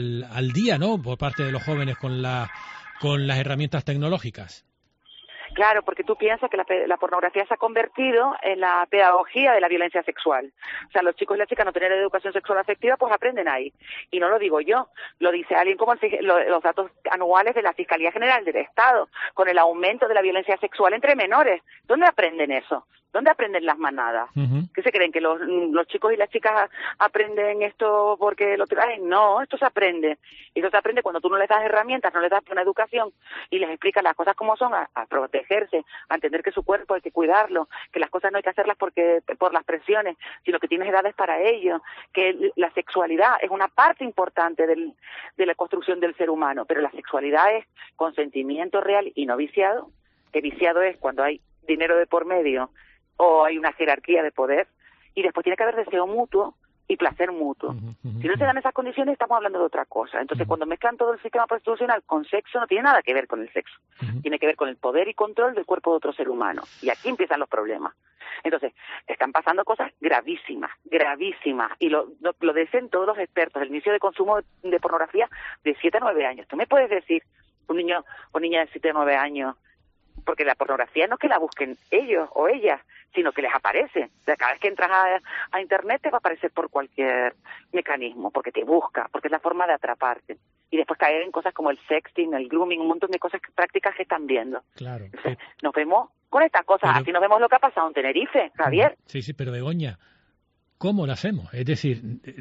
al día, ¿no? Por parte de los jóvenes con las herramientas tecnológicas. Claro, porque tú piensas que la pornografía se ha convertido en la pedagogía de la violencia sexual. O sea, los chicos y las chicas no tener educación sexual afectiva, pues aprenden ahí. Y no lo digo yo, lo dice alguien como los datos anuales de la Fiscalía General del Estado, con el aumento de la violencia sexual entre menores. ¿Dónde aprenden eso? ¿Dónde aprenden las manadas? ¿Qué se creen? ¿Que los chicos y las chicas aprenden esto porque lo traen? No, esto se aprende. Y eso se aprende cuando tú no les das herramientas, no les das una educación y les explicas las cosas como son, a protegerse, a entender que su cuerpo hay que cuidarlo, que las cosas no hay que hacerlas por las presiones, sino que tienes edades para ello, que la sexualidad es una parte importante de la construcción del ser humano, pero la sexualidad es consentimiento real y no viciado, que viciado es cuando hay dinero de por medio o hay una jerarquía de poder, y después tiene que haber deseo mutuo y placer mutuo. Si no se dan esas condiciones, estamos hablando de otra cosa. Entonces, cuando mezclan todo el sistema prostitucional con sexo, no tiene nada que ver con el sexo. Tiene que ver con el poder y control del cuerpo de otro ser humano. Y aquí empiezan los problemas. Entonces, están pasando cosas gravísimas, gravísimas. Y lo dicen todos los expertos. El inicio de consumo de pornografía de 7 a 9 años. ¿Tú me puedes decir, un niño o niña de 7 a 9 años, porque la pornografía no es que la busquen ellos o ellas, sino que les aparece. O sea, cada vez que entras a Internet te va a aparecer por cualquier mecanismo, porque te busca, porque es la forma de atraparte. Y después caer en cosas como el sexting, el grooming, un montón de cosas prácticas que están viendo. Claro. Entonces, nos vemos con estas cosas. Así nos vemos lo que ha pasado en Tenerife, Javier. Sí, pero Begoña, ¿cómo lo hacemos? Es decir,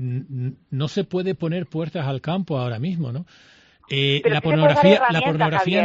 no se puede poner puertas al campo ahora mismo, ¿no? La pornografía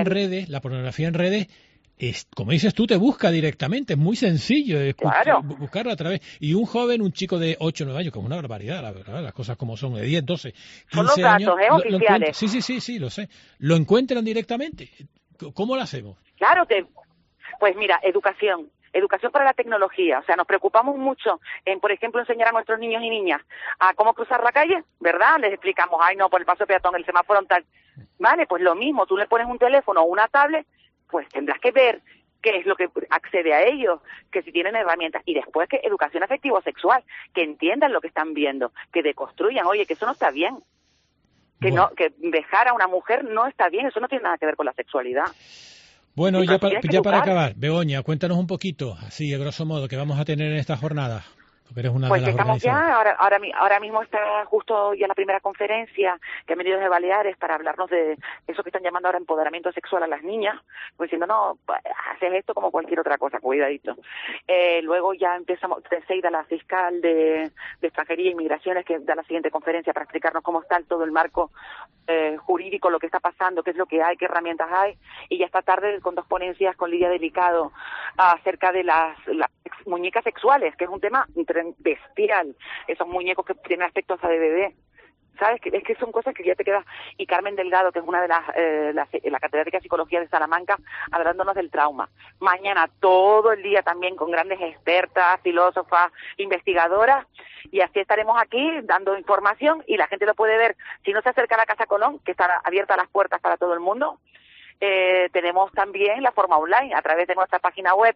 en redes como dices tú, te busca directamente, es muy sencillo buscarlo a través. Y un joven, un chico de 8 o 9 años, que es una barbaridad, la verdad, las cosas como son, de 10, 12, 15 son los datos, años. Oficiales. Sí, lo sé. ¿Lo encuentran directamente? ¿Cómo lo hacemos? Claro, pues mira, educación para la tecnología. O sea, nos preocupamos mucho en, por ejemplo, enseñar a nuestros niños y niñas a cómo cruzar la calle, ¿verdad? Les explicamos, por el paso peatón, el semáforo tal. Vale, pues lo mismo, tú le pones un teléfono o una tablet, pues tendrás que ver qué es lo que accede a ellos, que si tienen herramientas, y después que educación afectivo-sexual, que entiendan lo que están viendo, que deconstruyan, oye, que eso no está bien, que bueno, no, que dejar a una mujer no está bien, eso no tiene nada que ver con la sexualidad. Bueno, ya para educar. acabar, Begoña, cuéntanos un poquito, así, a grosso modo, qué vamos a tener en esta jornada. Eres una Pues de las estamos ya, organizadoras. ahora mismo está justo ya la primera conferencia que han venido desde Baleares para hablarnos de eso que están llamando ahora empoderamiento sexual a las niñas, pues diciendo, no, haces esto como cualquier otra cosa, cuidadito. Luego ya empezamos, Teseida, la fiscal de Extranjería e Inmigraciones, que da la siguiente conferencia para explicarnos cómo está todo el marco jurídico, lo que está pasando, qué es lo que hay, qué herramientas hay, y ya esta tarde con 2 ponencias con Lidia Delicado acerca de las muñecas sexuales, que es un tema bestial, esos muñecos que tienen aspectos a de bebé, ¿sabes? Es que son cosas que ya te quedas. Y Carmen Delgado, que es una de la catedrática de Psicología de Salamanca, hablándonos del trauma. Mañana todo el día también con grandes expertas, filósofas, investigadoras, y así estaremos aquí dando información y la gente lo puede ver. Si no se acerca a la Casa Colón, que está abierta las puertas para todo el mundo, tenemos también la forma online a través de nuestra página web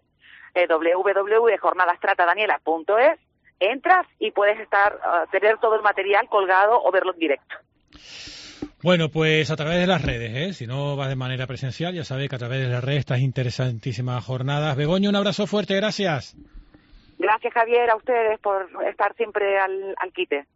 www.jornadastratadaniela.es. Entras y puedes tener todo el material colgado o verlo en directo. Bueno, pues a través de las redes, si no vas de manera presencial, ya sabes que a través de las redes estas interesantísimas jornadas. Begoña, un abrazo fuerte, gracias. Gracias, Javier, a ustedes por estar siempre al quite.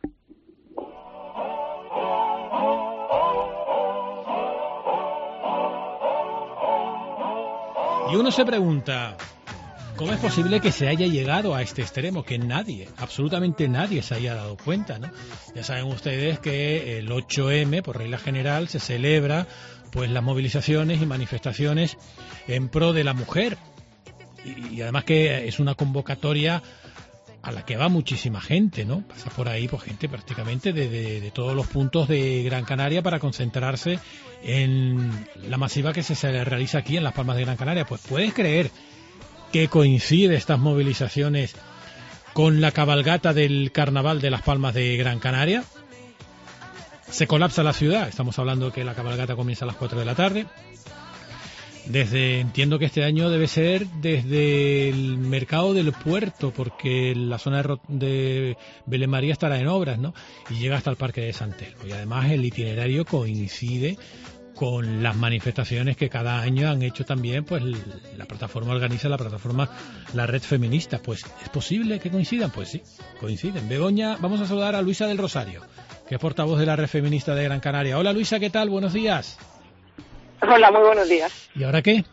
Y uno se pregunta, ¿cómo es posible que se haya llegado a este extremo? Que nadie, absolutamente nadie se haya dado cuenta, ¿no? Ya saben ustedes que el 8M, por regla general, se celebra pues las movilizaciones y manifestaciones en pro de la mujer. Y además que es una convocatoria a la que va muchísima gente, ¿no? Pasa por ahí pues gente prácticamente de todos los puntos de Gran Canaria para concentrarse en la masiva que se realiza aquí en Las Palmas de Gran Canaria. Pues puedes creer que coincide estas movilizaciones con la cabalgata del Carnaval de Las Palmas de Gran Canaria. Se colapsa la ciudad, estamos hablando que la cabalgata comienza a las 4 de la tarde. Entiendo que este año debe ser desde el mercado del puerto, porque la zona de Belén María estará en obras, ¿no? Y llega hasta el Parque de San Telmo. Y además el itinerario coincide con las manifestaciones que cada año han hecho también, pues la plataforma organiza, la red feminista. Pues es posible que coincidan, pues sí, coinciden. Begoña, vamos a saludar a Luisa del Rosario, que es portavoz de la red feminista de Gran Canaria. Hola Luisa, ¿qué tal? Buenos días. Hola, muy buenos días. ¿Y ahora qué?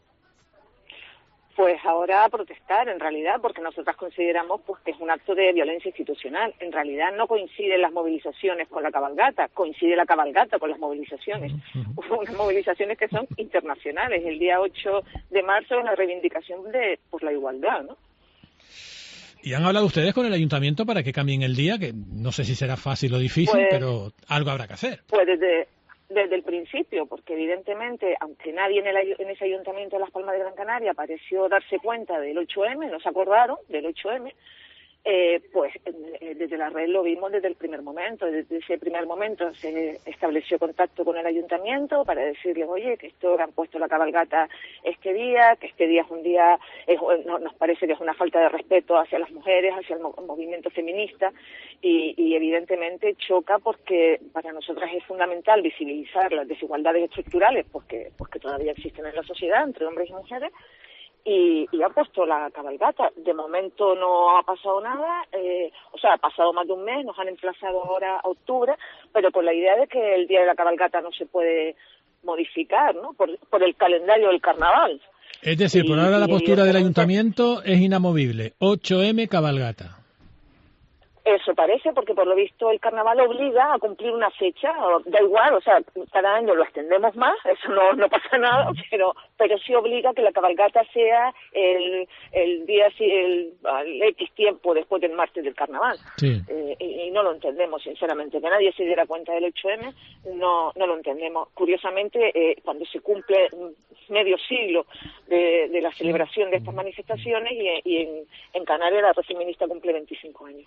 Pues ahora a protestar, en realidad, porque nosotras consideramos pues que es un acto de violencia institucional. En realidad no coinciden las movilizaciones con la cabalgata, coincide la cabalgata con las movilizaciones. Unas movilizaciones que son internacionales. El día 8 de marzo es la reivindicación por la igualdad, ¿no? ¿Y han hablado ustedes con el ayuntamiento para que cambien el día? Que no sé si será fácil o difícil, pues, pero algo habrá que hacer. Pues desde el principio, porque evidentemente, aunque nadie en ese ayuntamiento de Las Palmas de Gran Canaria pareció darse cuenta del 8M, no se acordaron del 8M, pues desde la red lo vimos desde el primer momento. Desde ese primer momento se estableció contacto con el ayuntamiento para decirles, oye, que esto han puesto la cabalgata este día, que este día es un día, nos parece que es una falta de respeto hacia las mujeres, hacia el movimiento feminista, y evidentemente choca porque para nosotras es fundamental visibilizar las desigualdades estructurales porque todavía existen en la sociedad entre hombres y mujeres. Y ha puesto la cabalgata. De momento no ha pasado nada, ha pasado más de un mes, nos han emplazado ahora a octubre, pero con la idea de que el día de la cabalgata no se puede modificar, ¿no? Por el calendario del carnaval. Es decir, por ahora la postura del ayuntamiento es inamovible. 8M cabalgata. Eso parece, porque por lo visto el carnaval obliga a cumplir una fecha, da igual, cada año lo extendemos más, eso no pasa nada, pero sí obliga que la cabalgata sea el día, el X tiempo después del martes del carnaval. Sí. Y no lo entendemos, sinceramente, que nadie se diera cuenta del 8M, no lo entendemos. Curiosamente, cuando se cumple medio siglo de la celebración de estas manifestaciones y en Canarias la red feminista cumple 25 años. Ya,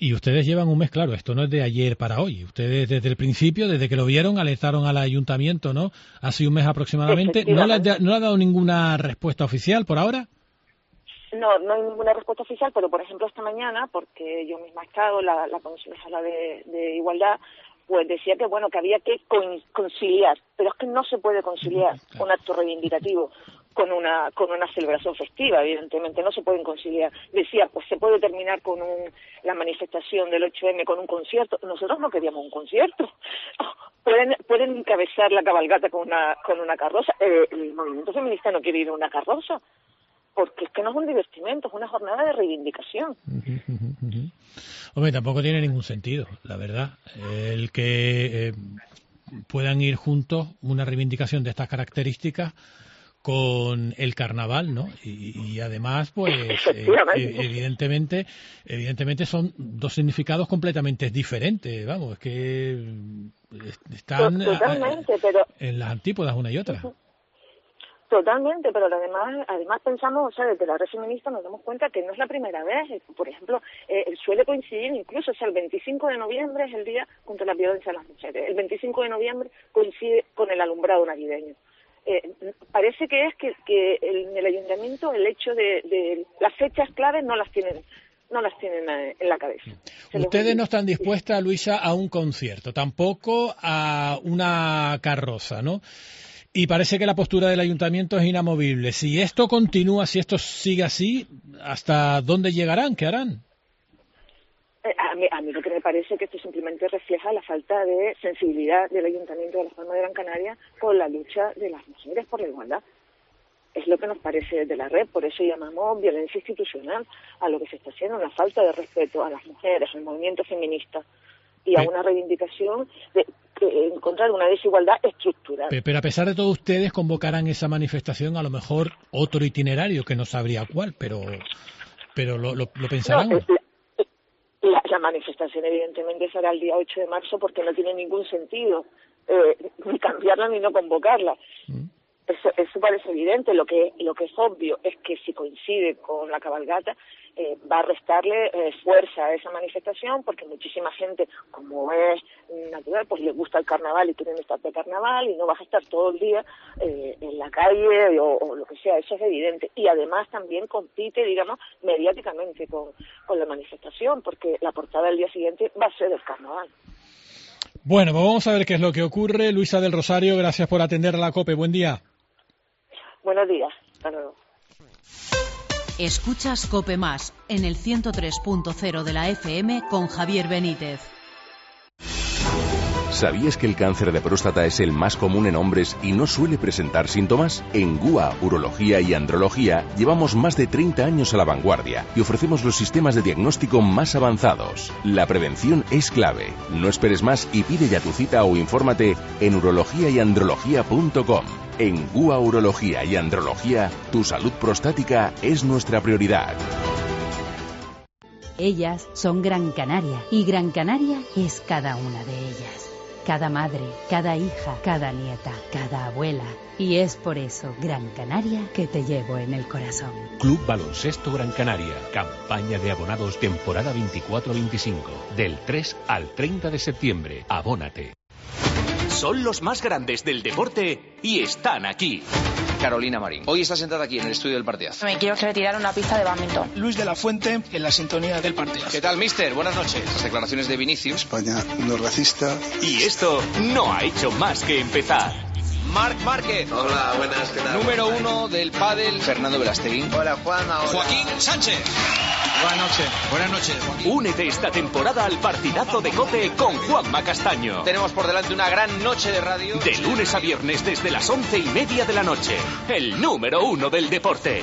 Y ustedes llevan un mes, claro, esto no es de ayer para hoy. Ustedes desde el principio, desde que lo vieron, alertaron al ayuntamiento, ¿no? Hace un mes aproximadamente. ¿No le ha dado ninguna respuesta oficial por ahora? No hay ninguna respuesta oficial, pero por ejemplo esta mañana, porque yo misma he estado, la concejala de Igualdad, pues decía que bueno, que había que conciliar, pero es que no se puede conciliar un acto reivindicativo con una celebración festiva, evidentemente no se pueden conciliar. Decía, pues se puede terminar con la manifestación del 8M con un concierto. Nosotros no queríamos un concierto. Pueden encabezar la cabalgata con una carroza. El movimiento feminista no quiere ir a una carroza, porque es que no es un divertimento, es una jornada de reivindicación. Hombre, tampoco tiene ningún sentido, la verdad. El que puedan ir juntos una reivindicación de estas características con el carnaval, ¿no? Y además, pues, evidentemente son dos significados completamente diferentes, vamos, es que están pero en las antípodas una y otra. Totalmente, pero además pensamos, o sea, desde la red feminista nos damos cuenta que no es la primera vez. Por ejemplo, suele coincidir incluso, o sea, el 25 de noviembre es el Día contra la Violencia a las Mujeres. El 25 de noviembre coincide con el alumbrado navideño. Parece que es que en el ayuntamiento el hecho de las fechas claves no las tienen en la cabeza. Ustedes no están dispuestas, Luisa, a un concierto, tampoco a una carroza, ¿no? Y parece que la postura del ayuntamiento es inamovible. Si esto continúa, si esto sigue así, ¿hasta dónde llegarán? ¿Qué harán? A mí lo que me parece que esto simplemente refleja la falta de sensibilidad del Ayuntamiento de Las Palmas de Gran Canaria con la lucha de las mujeres por la igualdad. Es lo que nos parece desde la red, por eso llamamos violencia institucional a lo que se está haciendo, una falta de respeto a las mujeres, al movimiento feminista y a una reivindicación en contra de una desigualdad estructural. Pero a pesar de todo, ustedes convocarán esa manifestación, a lo mejor otro itinerario, que no sabría cuál, pero lo pensarán. No, la manifestación evidentemente será el día 8 de marzo porque no tiene ningún sentido ni cambiarla ni no convocarla. Eso parece evidente. Lo que es obvio es que si coincide con la cabalgata va a restarle fuerza a esa manifestación, porque muchísima gente, como es natural, pues le gusta el carnaval y quieren estar de carnaval y no vas a estar todo el día en la calle o lo que sea. Eso es evidente. Y además también compite, digamos, mediáticamente con la manifestación, porque la portada del día siguiente va a ser el carnaval. Bueno, pues vamos a ver qué es lo que ocurre. Luisa del Rosario, gracias por atender a la COPE. Buen día. Buenos días. Hasta luego. Escuchas COPE Más en el 103.0 de la FM con Javier Benítez. ¿Sabías que el cáncer de próstata es el más común en hombres y no suele presentar síntomas? En GUA, Urología y Andrología llevamos más de 30 años a la vanguardia y ofrecemos los sistemas de diagnóstico más avanzados. La prevención es clave. No esperes más y pide ya tu cita o infórmate en urologiayandrología.com. En GUA, Urología y Andrología, tu salud prostática es nuestra prioridad. Ellas son Gran Canaria y Gran Canaria es cada una de ellas. Cada madre, cada hija, cada nieta, cada abuela. Y es por eso, Gran Canaria, que te llevo en el corazón. Club Baloncesto Gran Canaria. Campaña de abonados temporada 24-25. Del 3 al 30 de septiembre. Abónate. Son los más grandes del deporte y están aquí. Carolina Marín. Hoy está sentada aquí en el estudio del Partidazo. Me quiero retirar una pista de bádminton. Luis de la Fuente en la sintonía del Partidazo. ¿Qué tal, mister? Buenas noches. Las declaraciones de Vinicius. España no es racista. Y esto no ha hecho más que empezar. Marc Márquez. Hola, buenas, ¿qué tal? Número 1 del pádel, Fernando Velasteguín. Hola, Juan. Hola. Joaquín Sánchez. Buenas noches, Joaquín. Únete esta temporada al Partidazo de COPE con Juanma Castaño. Tenemos por delante una gran noche de radio. De lunes a viernes desde las 11:30 de la noche. El número 1 del deporte.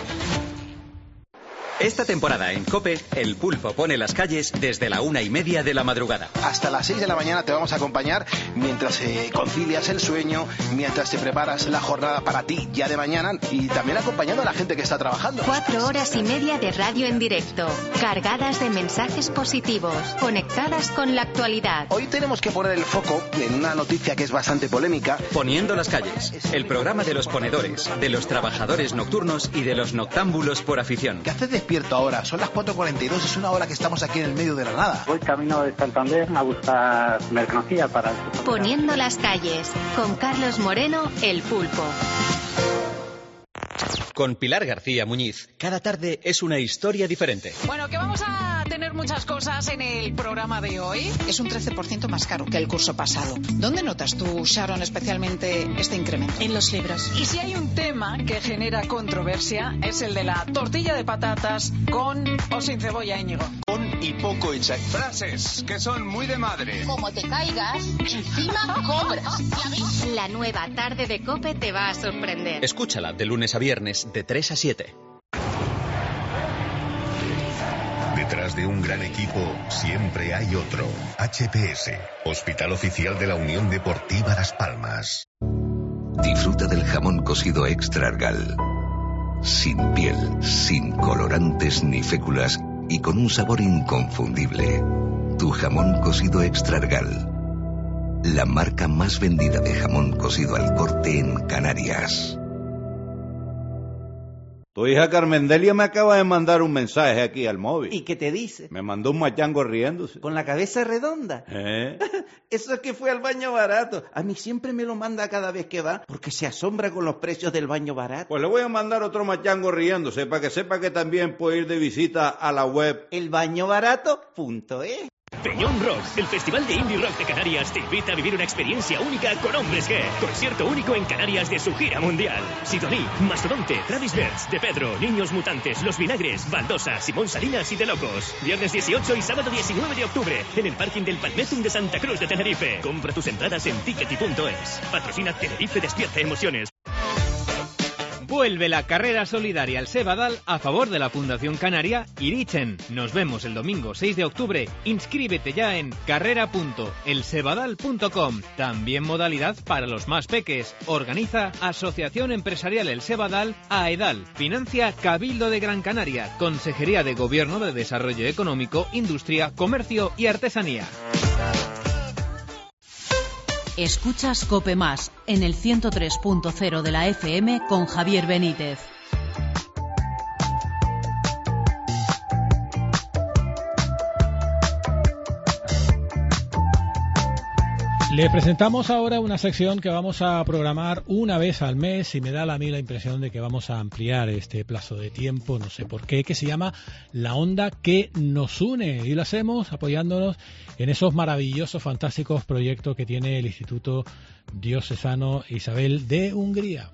Esta temporada en COPE, el Pulpo pone las calles desde la 1:30 de la madrugada. Hasta las 6 de la mañana te vamos a acompañar mientras concilias el sueño, mientras te preparas la jornada para ti ya de mañana y también acompañando a la gente que está trabajando. 4 horas y media de radio en directo, cargadas de mensajes positivos, conectadas con la actualidad. Hoy tenemos que poner el foco en una noticia que es bastante polémica. Poniendo las calles, el programa de los ponedores, de los trabajadores nocturnos y de los noctámbulos por afición. Que hace de despierto ahora. Son las 4:42, es una hora que estamos aquí en el medio de la nada. Voy camino de Santander a buscar mercancía para... Poniendo las calles, con Carlos Moreno, el Pulpo. Con Pilar García Muñiz, cada tarde es una historia diferente. Bueno, que vamos a tener muchas cosas en el programa de hoy. Es un 13% más caro que el curso pasado. ¿Dónde notas tú, Sharon, especialmente este incremento? En los libros. Y si hay un tema que genera controversia, es el de la tortilla de patatas con o sin cebolla, Íñigo. Con y poco hecha. Frases que son muy de madre. Como te caigas, encima cobras. ¿Ya ves? La nueva tarde de COPE te va a sorprender. Escúchala de lunes a viernes de 3 a 7. Detrás de un gran equipo siempre hay otro. HPS, Hospital Oficial de la Unión Deportiva Las Palmas. Disfruta del jamón cocido Extra Argal. Sin piel, sin colorantes ni féculas y con un sabor inconfundible. Tu jamón cocido Extra Argal. La marca más vendida de jamón cocido al corte en Canarias. Tu hija Carmendelia me acaba de mandar un mensaje aquí al móvil. ¿Y qué te dice? Me mandó un machango riéndose. ¿Con la cabeza redonda? Eso es que fue al baño barato. A mí siempre me lo manda cada vez que va, porque se asombra con los precios del baño barato. Pues le voy a mandar otro machango riéndose, para que sepa que también puede ir de visita a la web elbañobarato.es. Peñón Rock, el festival de indie rock de Canarias, te invita a vivir una experiencia única con Hombres G. Concierto único en Canarias de su gira mundial. Sidoní, Mastodonte, Travis Berts, De Pedro, Niños Mutantes, Los Vinagres, Baldosa, Simón Salinas y De Locos. Viernes 18 y sábado 19 de octubre, en el parking del Palmetum de Santa Cruz de Tenerife. Compra tus entradas en tickety.es. Patrocina Tenerife Despierta Emociones. Vuelve la carrera solidaria al Sebadal a favor de la Fundación Canaria Irichen. Nos vemos el domingo 6 de octubre. Inscríbete ya en carrera.elsebadal.com. También modalidad para los más peques. Organiza Asociación Empresarial El Sebadal, AEDAL. Financia Cabildo de Gran Canaria. Consejería de Gobierno de Desarrollo Económico, Industria, Comercio y Artesanía. Escuchas COPE Más en el 103.0 de la FM con Javier Benítez. Le presentamos ahora una sección que vamos a programar una vez al mes y me da a mí la impresión de que vamos a ampliar este plazo de tiempo, no sé por qué, que se llama La Onda que nos une, y lo hacemos apoyándonos en esos maravillosos, fantásticos proyectos que tiene el Instituto Diocesano Isabel de Hungría.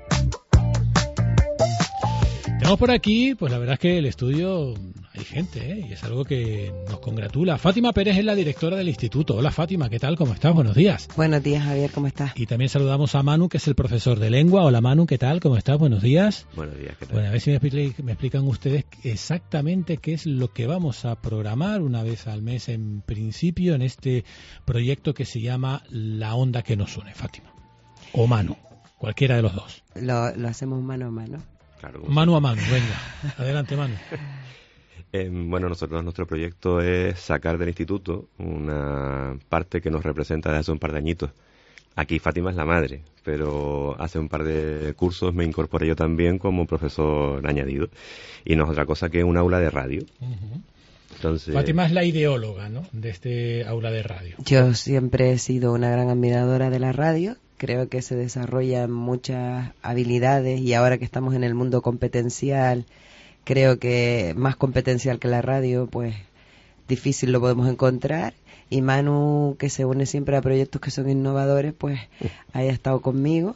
Tenemos por aquí, pues la verdad es que el estudio hay gente, y es algo que nos congratula. Fátima Pérez es la directora del instituto. Hola Fátima, ¿qué tal? ¿Cómo estás? Buenos días. Buenos días, Javier, ¿cómo estás? Y también saludamos a Manu, que es el profesor de lengua. Hola Manu, ¿qué tal? ¿Cómo estás? Buenos días. Buenos días, ¿qué tal? Bueno, a ver si me explican ustedes exactamente qué es lo que vamos a programar una vez al mes en principio en este proyecto que se llama La Onda que nos une, Fátima. O Manu, cualquiera de los dos. Lo hacemos mano a mano. Claro, mano a mano, venga. Adelante, Manu. Bueno, nuestro proyecto es sacar del instituto una parte que nos representa desde hace un par de añitos. Aquí Fátima es la madre, pero hace un par de cursos me incorporé yo también como profesor añadido. Y no es otra cosa que un aula de radio. Entonces, Fátima es la ideóloga, ¿no?, de este aula de radio. Yo siempre he sido una gran admiradora de la radio. Creo que se desarrollan muchas habilidades y ahora que estamos en el mundo competencial, creo que más competencial que la radio, pues difícil lo podemos encontrar. Y Manu, que se une siempre a proyectos que son innovadores, pues haya estado conmigo.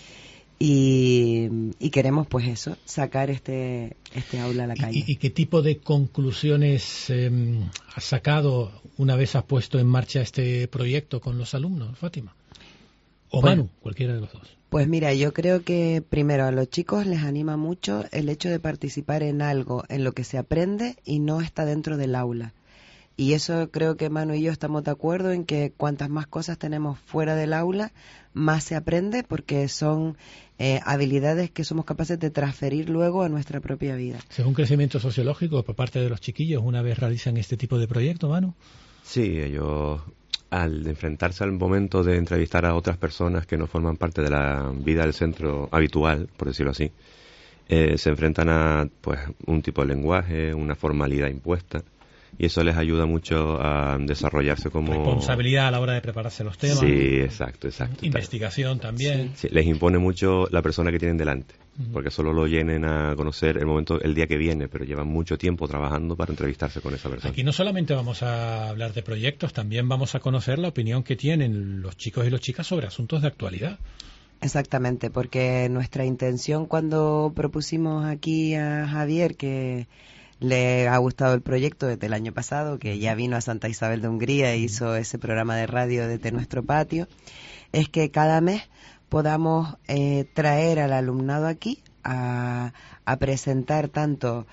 Y queremos, pues eso, sacar este aula a la calle. ¿Y qué tipo de conclusiones has sacado una vez has puesto en marcha este proyecto con los alumnos, Fátima? O pues, Manu, cualquiera de los dos. Pues mira, yo creo que primero a los chicos les anima mucho el hecho de participar en algo en lo que se aprende y no está dentro del aula. Y eso creo que Manu y yo estamos de acuerdo en que cuantas más cosas tenemos fuera del aula, más se aprende, porque son habilidades que somos capaces de transferir luego a nuestra propia vida. ¿Es un crecimiento sociológico por parte de los chiquillos una vez realizan este tipo de proyecto, Manu? Sí, ellos, al enfrentarse al momento de entrevistar a otras personas que no forman parte de la vida del centro habitual, por decirlo así, se enfrentan a pues un tipo de lenguaje, una formalidad impuesta, y eso les ayuda mucho a desarrollarse como... Responsabilidad a la hora de prepararse los temas. Sí, exacto. Investigación también. Sí, les impone mucho la persona que tienen delante, porque solo lo vienen a conocer el día que viene, pero llevan mucho tiempo trabajando para entrevistarse con esa persona. Aquí no solamente vamos a hablar de proyectos, también vamos a conocer la opinión que tienen los chicos y las chicas sobre asuntos de actualidad. Exactamente, porque nuestra intención cuando propusimos aquí a Javier que le ha gustado el proyecto desde el año pasado, que ya vino a Santa Isabel de Hungría e hizo ese programa de radio desde nuestro patio, es que cada mes podamos traer al alumnado aquí a presentar tanto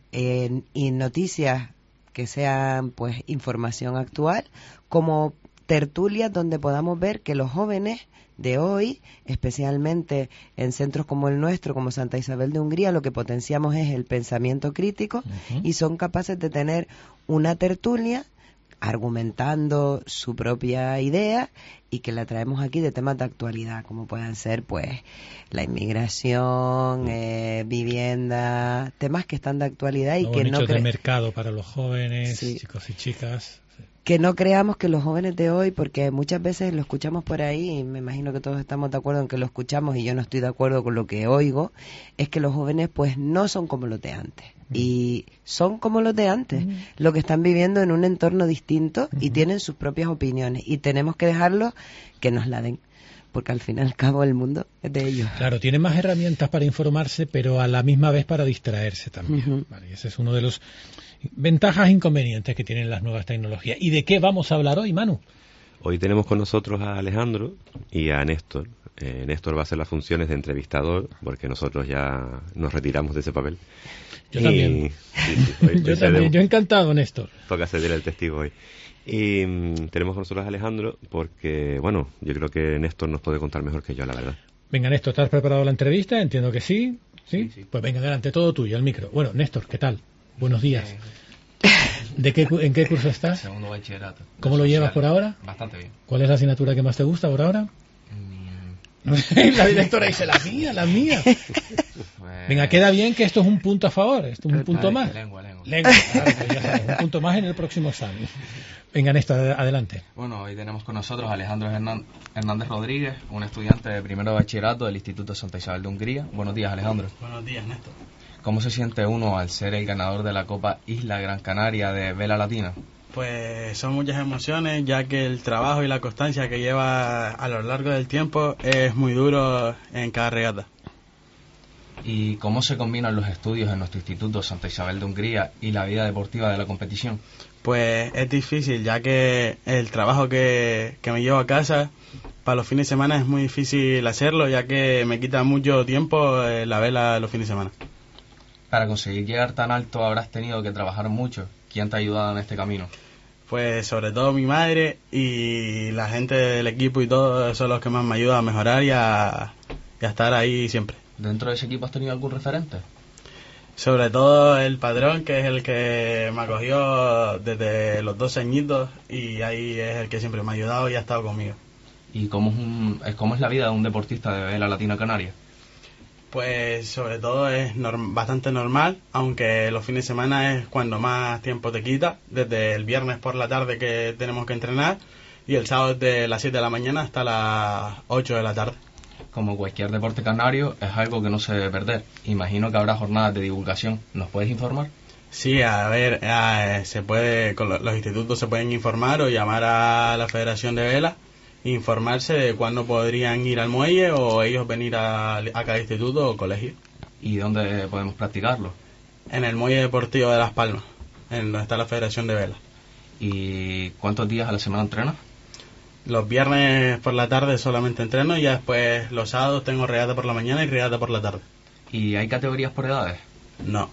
y noticias que sean pues información actual, como tertulias donde podamos ver que los jóvenes de hoy, especialmente en centros como el nuestro, como Santa Isabel de Hungría, lo que potenciamos es el pensamiento crítico y son capaces de tener una tertulia argumentando su propia idea y que la traemos aquí de temas de actualidad, como puedan ser pues la inmigración, vivienda, temas que están de actualidad y que no de mercado para los jóvenes, chicos y chicas. Que no creamos que los jóvenes de hoy, porque muchas veces lo escuchamos por ahí, y me imagino que todos estamos de acuerdo en que lo escuchamos y yo no estoy de acuerdo con lo que oigo, es que los jóvenes pues no son como los de antes. Y son como los de antes, lo que están viviendo en un entorno distinto y tienen sus propias opiniones. Y tenemos que dejarlos que nos la den, porque al fin y al cabo el mundo es de ellos. Claro, tienen más herramientas para informarse, pero a la misma vez para distraerse también. Vale, ese es uno de los ventajas e inconvenientes que tienen las nuevas tecnologías. ¿Y de qué vamos a hablar hoy, Manu? Hoy tenemos con nosotros a Alejandro y a Néstor. Néstor va a hacer las funciones de entrevistador, porque nosotros ya nos retiramos de ese papel. Yo también. Yo también. Yo encantado, Néstor. Toca ceder el testigo hoy. Y tenemos con nosotros a Alejandro porque, bueno, yo creo que Néstor nos puede contar mejor que yo, la verdad. Venga, Néstor, ¿estás preparado la entrevista? Entiendo que sí. ¿Sí? Pues venga, adelante, todo tuyo, el micro. Bueno, Néstor, ¿qué tal? Buenos días. ¿En qué curso estás? Segundo bachillerato. ¿Cómo lo llevas por ahora? Bastante bien. ¿Cuál es la asignatura que más te gusta por ahora? La directora dice, la mía. Venga, queda bien que esto es un punto a favor, esto es un punto más. Lengua, claro, ya sabes, un punto más en el próximo examen. Venga, Néstor, adelante. Bueno, hoy tenemos con nosotros a Alejandro Hernández Rodríguez, un estudiante de primero de bachillerato del Instituto Santa Isabel de Hungría. Buenos días, Alejandro. Buenos días, Néstor. ¿Cómo se siente uno al ser el ganador de la Copa Isla Gran Canaria de Vela Latina? Pues son muchas emociones, ya que el trabajo y la constancia que lleva a lo largo del tiempo es muy duro en cada regata. ¿Y cómo se combinan los estudios en nuestro Instituto Santa Isabel de Hungría y la vida deportiva de la competición? Pues es difícil, ya que el trabajo que me llevo a casa para los fines de semana es muy difícil hacerlo, ya que me quita mucho tiempo la vela los fines de semana. Para conseguir llegar tan alto habrás tenido que trabajar mucho. ¿Quién te ha ayudado en este camino? Pues sobre todo mi madre y la gente del equipo y todo, son los que más me ayudan a mejorar y a estar ahí siempre. ¿Dentro de ese equipo has tenido algún referente? Sobre todo el padrón, que es el que me acogió desde los 12 añitos y ahí es el que siempre me ha ayudado y ha estado conmigo. ¿Y cómo es la vida de un deportista de Vela Latina Canaria? Pues sobre todo es bastante normal, aunque los fines de semana es cuando más tiempo te quita, desde el viernes por la tarde que tenemos que entrenar y el sábado de las 7 de la mañana hasta las 8 de la tarde. Como cualquier deporte canario, es algo que no se debe perder. Imagino que habrá jornadas de divulgación. ¿Nos puedes informar? Sí, a ver, se puede, con los institutos se pueden informar o llamar a la Federación de Vela, informarse de cuándo podrían ir al muelle o ellos venir a cada instituto o colegio. ¿Y dónde podemos practicarlo? En el muelle deportivo de Las Palmas, en donde está la Federación de Vela. ¿Y cuántos días a la semana entrenas? Los viernes por la tarde solamente entreno y ya después los sábados tengo regata por la mañana y regata por la tarde. ¿Y hay categorías por edades? No.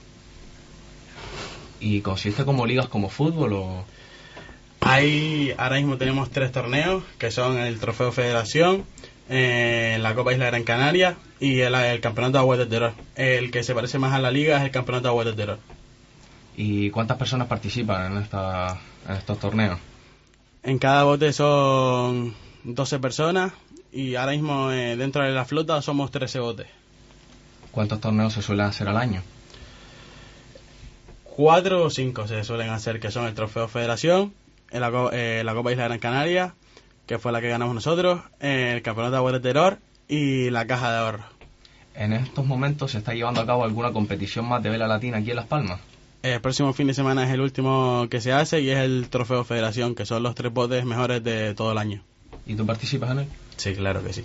¿Y consiste como ligas como fútbol o...? Ahora mismo tenemos 3 torneos, que son el Trofeo Federación, la Copa Isla Gran Canaria y el Campeonato de Agua de Terror. El que se parece más a la liga es el Campeonato de Agua de Terror. ¿Y cuántas personas participan en estos torneos? En cada bote son 12 personas y ahora mismo dentro de la flota somos 13 botes. ¿Cuántos torneos se suelen hacer al año? 4 o 5 se suelen hacer, que son el Trofeo Federación, la Copa Isla Gran Canaria, que fue la que ganamos nosotros, el Campeonato de Agua de Terror y la Caja de Ahorro. ¿En estos momentos se está llevando a cabo alguna competición más de vela latina aquí en Las Palmas? El próximo fin de semana es el último que se hace y es el Trofeo Federación, que son los 3 botes mejores de todo el año. ¿Y tú participas en él? Sí, claro que sí.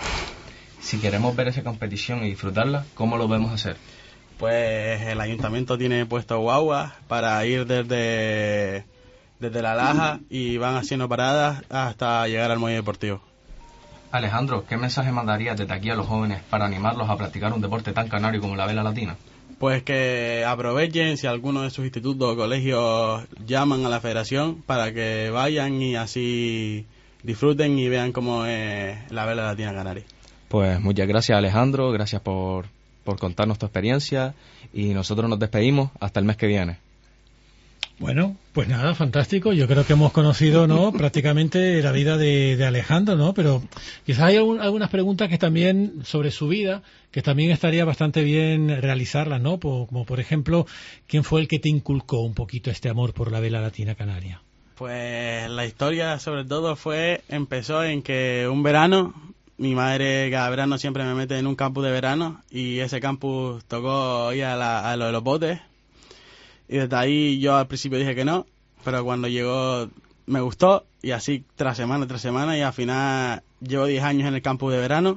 Si queremos ver esa competición y disfrutarla, ¿cómo lo podemos hacer? Pues el ayuntamiento tiene puesto guaguas para ir desde La Laja y van haciendo paradas hasta llegar al muelle deportivo. Alejandro, ¿qué mensaje mandarías desde aquí a los jóvenes para animarlos a practicar un deporte tan canario como la vela latina? Pues que aprovechen si alguno de sus institutos o colegios llaman a la federación para que vayan y así disfruten y vean cómo es la vela latina canaria. Pues muchas gracias, Alejandro, gracias por contarnos tu experiencia y nosotros nos despedimos hasta el mes que viene. Bueno, pues nada, fantástico. Yo creo que hemos conocido, ¿no?, prácticamente la vida de Alejandro, ¿no? Pero quizás hay algunas preguntas que también sobre su vida, que también estaría bastante bien realizarlas, ¿no? Como por ejemplo, ¿quién fue el que te inculcó un poquito este amor por la vela latina canaria? Pues la historia sobre todo empezó en que un verano, mi madre cada verano siempre me mete en un campus de verano y ese campus tocó ir a lo de los botes. Y desde ahí yo al principio dije que no, pero cuando llegó me gustó y así tras semana y al final llevo 10 años en el campus de verano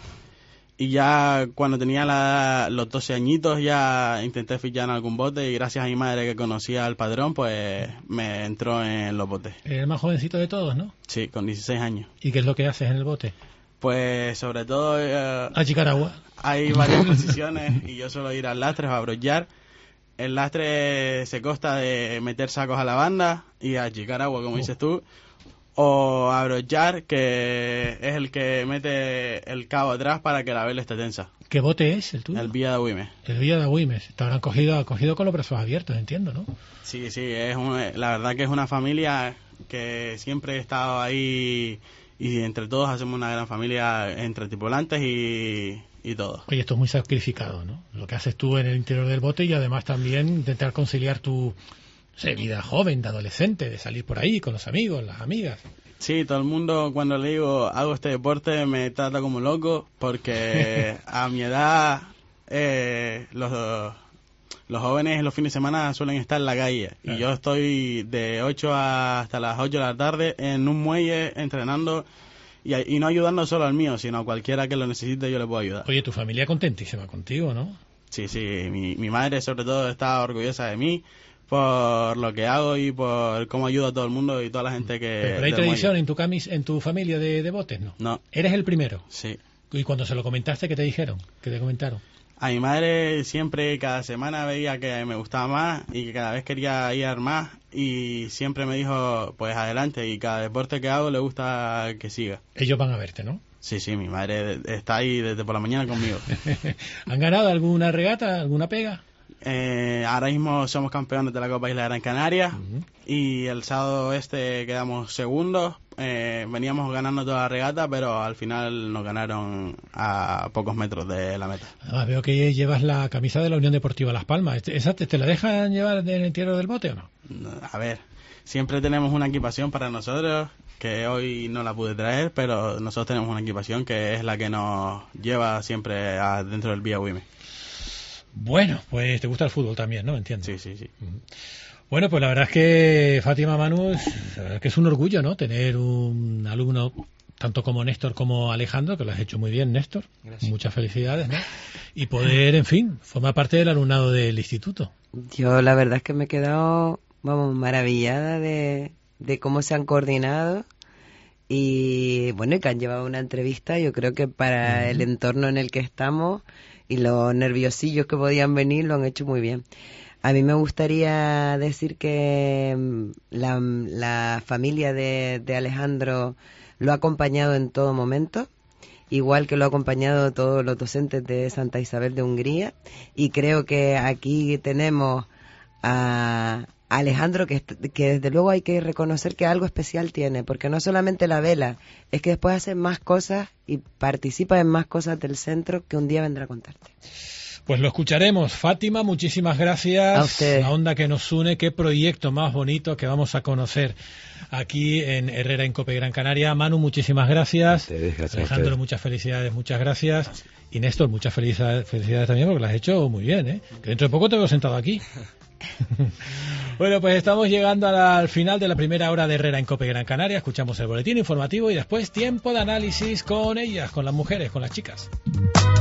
y ya cuando tenía los 12 añitos ya intenté fichar en algún bote y gracias a mi madre que conocía al padrón pues me entró en los botes. El más jovencito de todos, ¿no? Sí, con 16 años. ¿Y qué es lo que haces en el bote? Pues sobre todo achicar agua. Hay varias posiciones y yo suelo ir al lastre a abrollar. El lastre se consta de meter sacos a la banda y achicar agua, como dices tú, o abrollar, que es el que mete el cabo atrás para que la vela esté tensa. ¿Qué bote es el tuyo? El Villa de Agüimes. El Villa de Agüimes. Te habrán cogido con los brazos abiertos, entiendo, ¿no? Sí, la verdad que es una familia que siempre he estado ahí y entre todos hacemos una gran familia entre tripulantes y todo. Oye, esto es muy sacrificado, ¿no? Lo que haces tú en el interior del bote y además también intentar conciliar tu vida joven, de adolescente, de salir por ahí con los amigos, las amigas. Sí, todo el mundo cuando le digo hago este deporte me trata como loco porque a mi edad los jóvenes los fines de semana suelen estar en la calle y yo estoy de 8 hasta las 8 de la tarde en un muelle entrenando. Y no ayudando solo al mío, sino a cualquiera que lo necesite yo le puedo ayudar. Oye, tu familia contentísima contigo, ¿no? Sí, mi madre sobre todo está orgullosa de mí por lo que hago y por cómo ayudo a todo el mundo y toda la gente que... ¿Pero hay tradición en tu familia de botes, no? No. ¿Eres el primero? Sí. ¿Y cuando se lo comentaste, qué te dijeron? ¿Qué te comentaron? A mi madre siempre, cada semana veía que me gustaba más y que cada vez quería ir más y siempre me dijo, pues adelante, y cada deporte que hago le gusta que siga. Ellos van a verte, ¿no? Sí, mi madre está ahí desde por la mañana conmigo. ¿Han ganado alguna regata, alguna pega? Ahora mismo somos campeones de la Copa Isla Gran Canaria y el sábado quedamos segundos. Veníamos ganando toda la regata, pero al final nos ganaron a pocos metros de la meta. Además, veo que llevas la camisa de la Unión Deportiva Las Palmas. ¿Esa te la dejan llevar en el interior del bote o no? A ver, siempre tenemos una equipación para nosotros, que hoy no la pude traer, pero nosotros tenemos una equipación que es la que nos lleva siempre dentro del Vía Agüimes. Bueno, pues te gusta el fútbol también, ¿no? Entiendo. Sí. Bueno, pues la verdad es que Fátima Manu, la verdad es que es un orgullo, ¿no? Tener un alumno tanto como Néstor como Alejandro, que lo has hecho muy bien, Néstor. Gracias. Muchas felicidades, ¿no? Y poder, en fin, formar parte del alumnado del instituto. Yo la verdad es que me he quedado, maravillada de cómo se han coordinado y, bueno, y que han llevado una entrevista, yo creo que para el entorno en el que estamos y los nerviosillos que podían venir lo han hecho muy bien. A mí me gustaría decir que la familia de Alejandro lo ha acompañado en todo momento, igual que lo ha acompañado todos los docentes de Santa Isabel de Hungría, y creo que aquí tenemos a Alejandro, que desde luego hay que reconocer que algo especial tiene, porque no solamente la vela, es que después hace más cosas y participa en más cosas del centro que un día vendrá a contarte. Pues lo escucharemos. Fátima, muchísimas gracias. A ustedes. La onda que nos une, qué proyecto más bonito que vamos a conocer aquí en Herrera en COPE Gran Canaria. Manu, muchísimas gracias. Gracias Alejandro, muchas felicidades, muchas gracias. Y Néstor, muchas felicidades también porque lo has hecho muy bien, ¿eh? Que dentro de poco te veo sentado aquí. Bueno, pues estamos llegando al final de la primera hora de Herrera en COPE Gran Canaria. Escuchamos el boletín informativo y después tiempo de análisis con ellas, con las mujeres, con las chicas.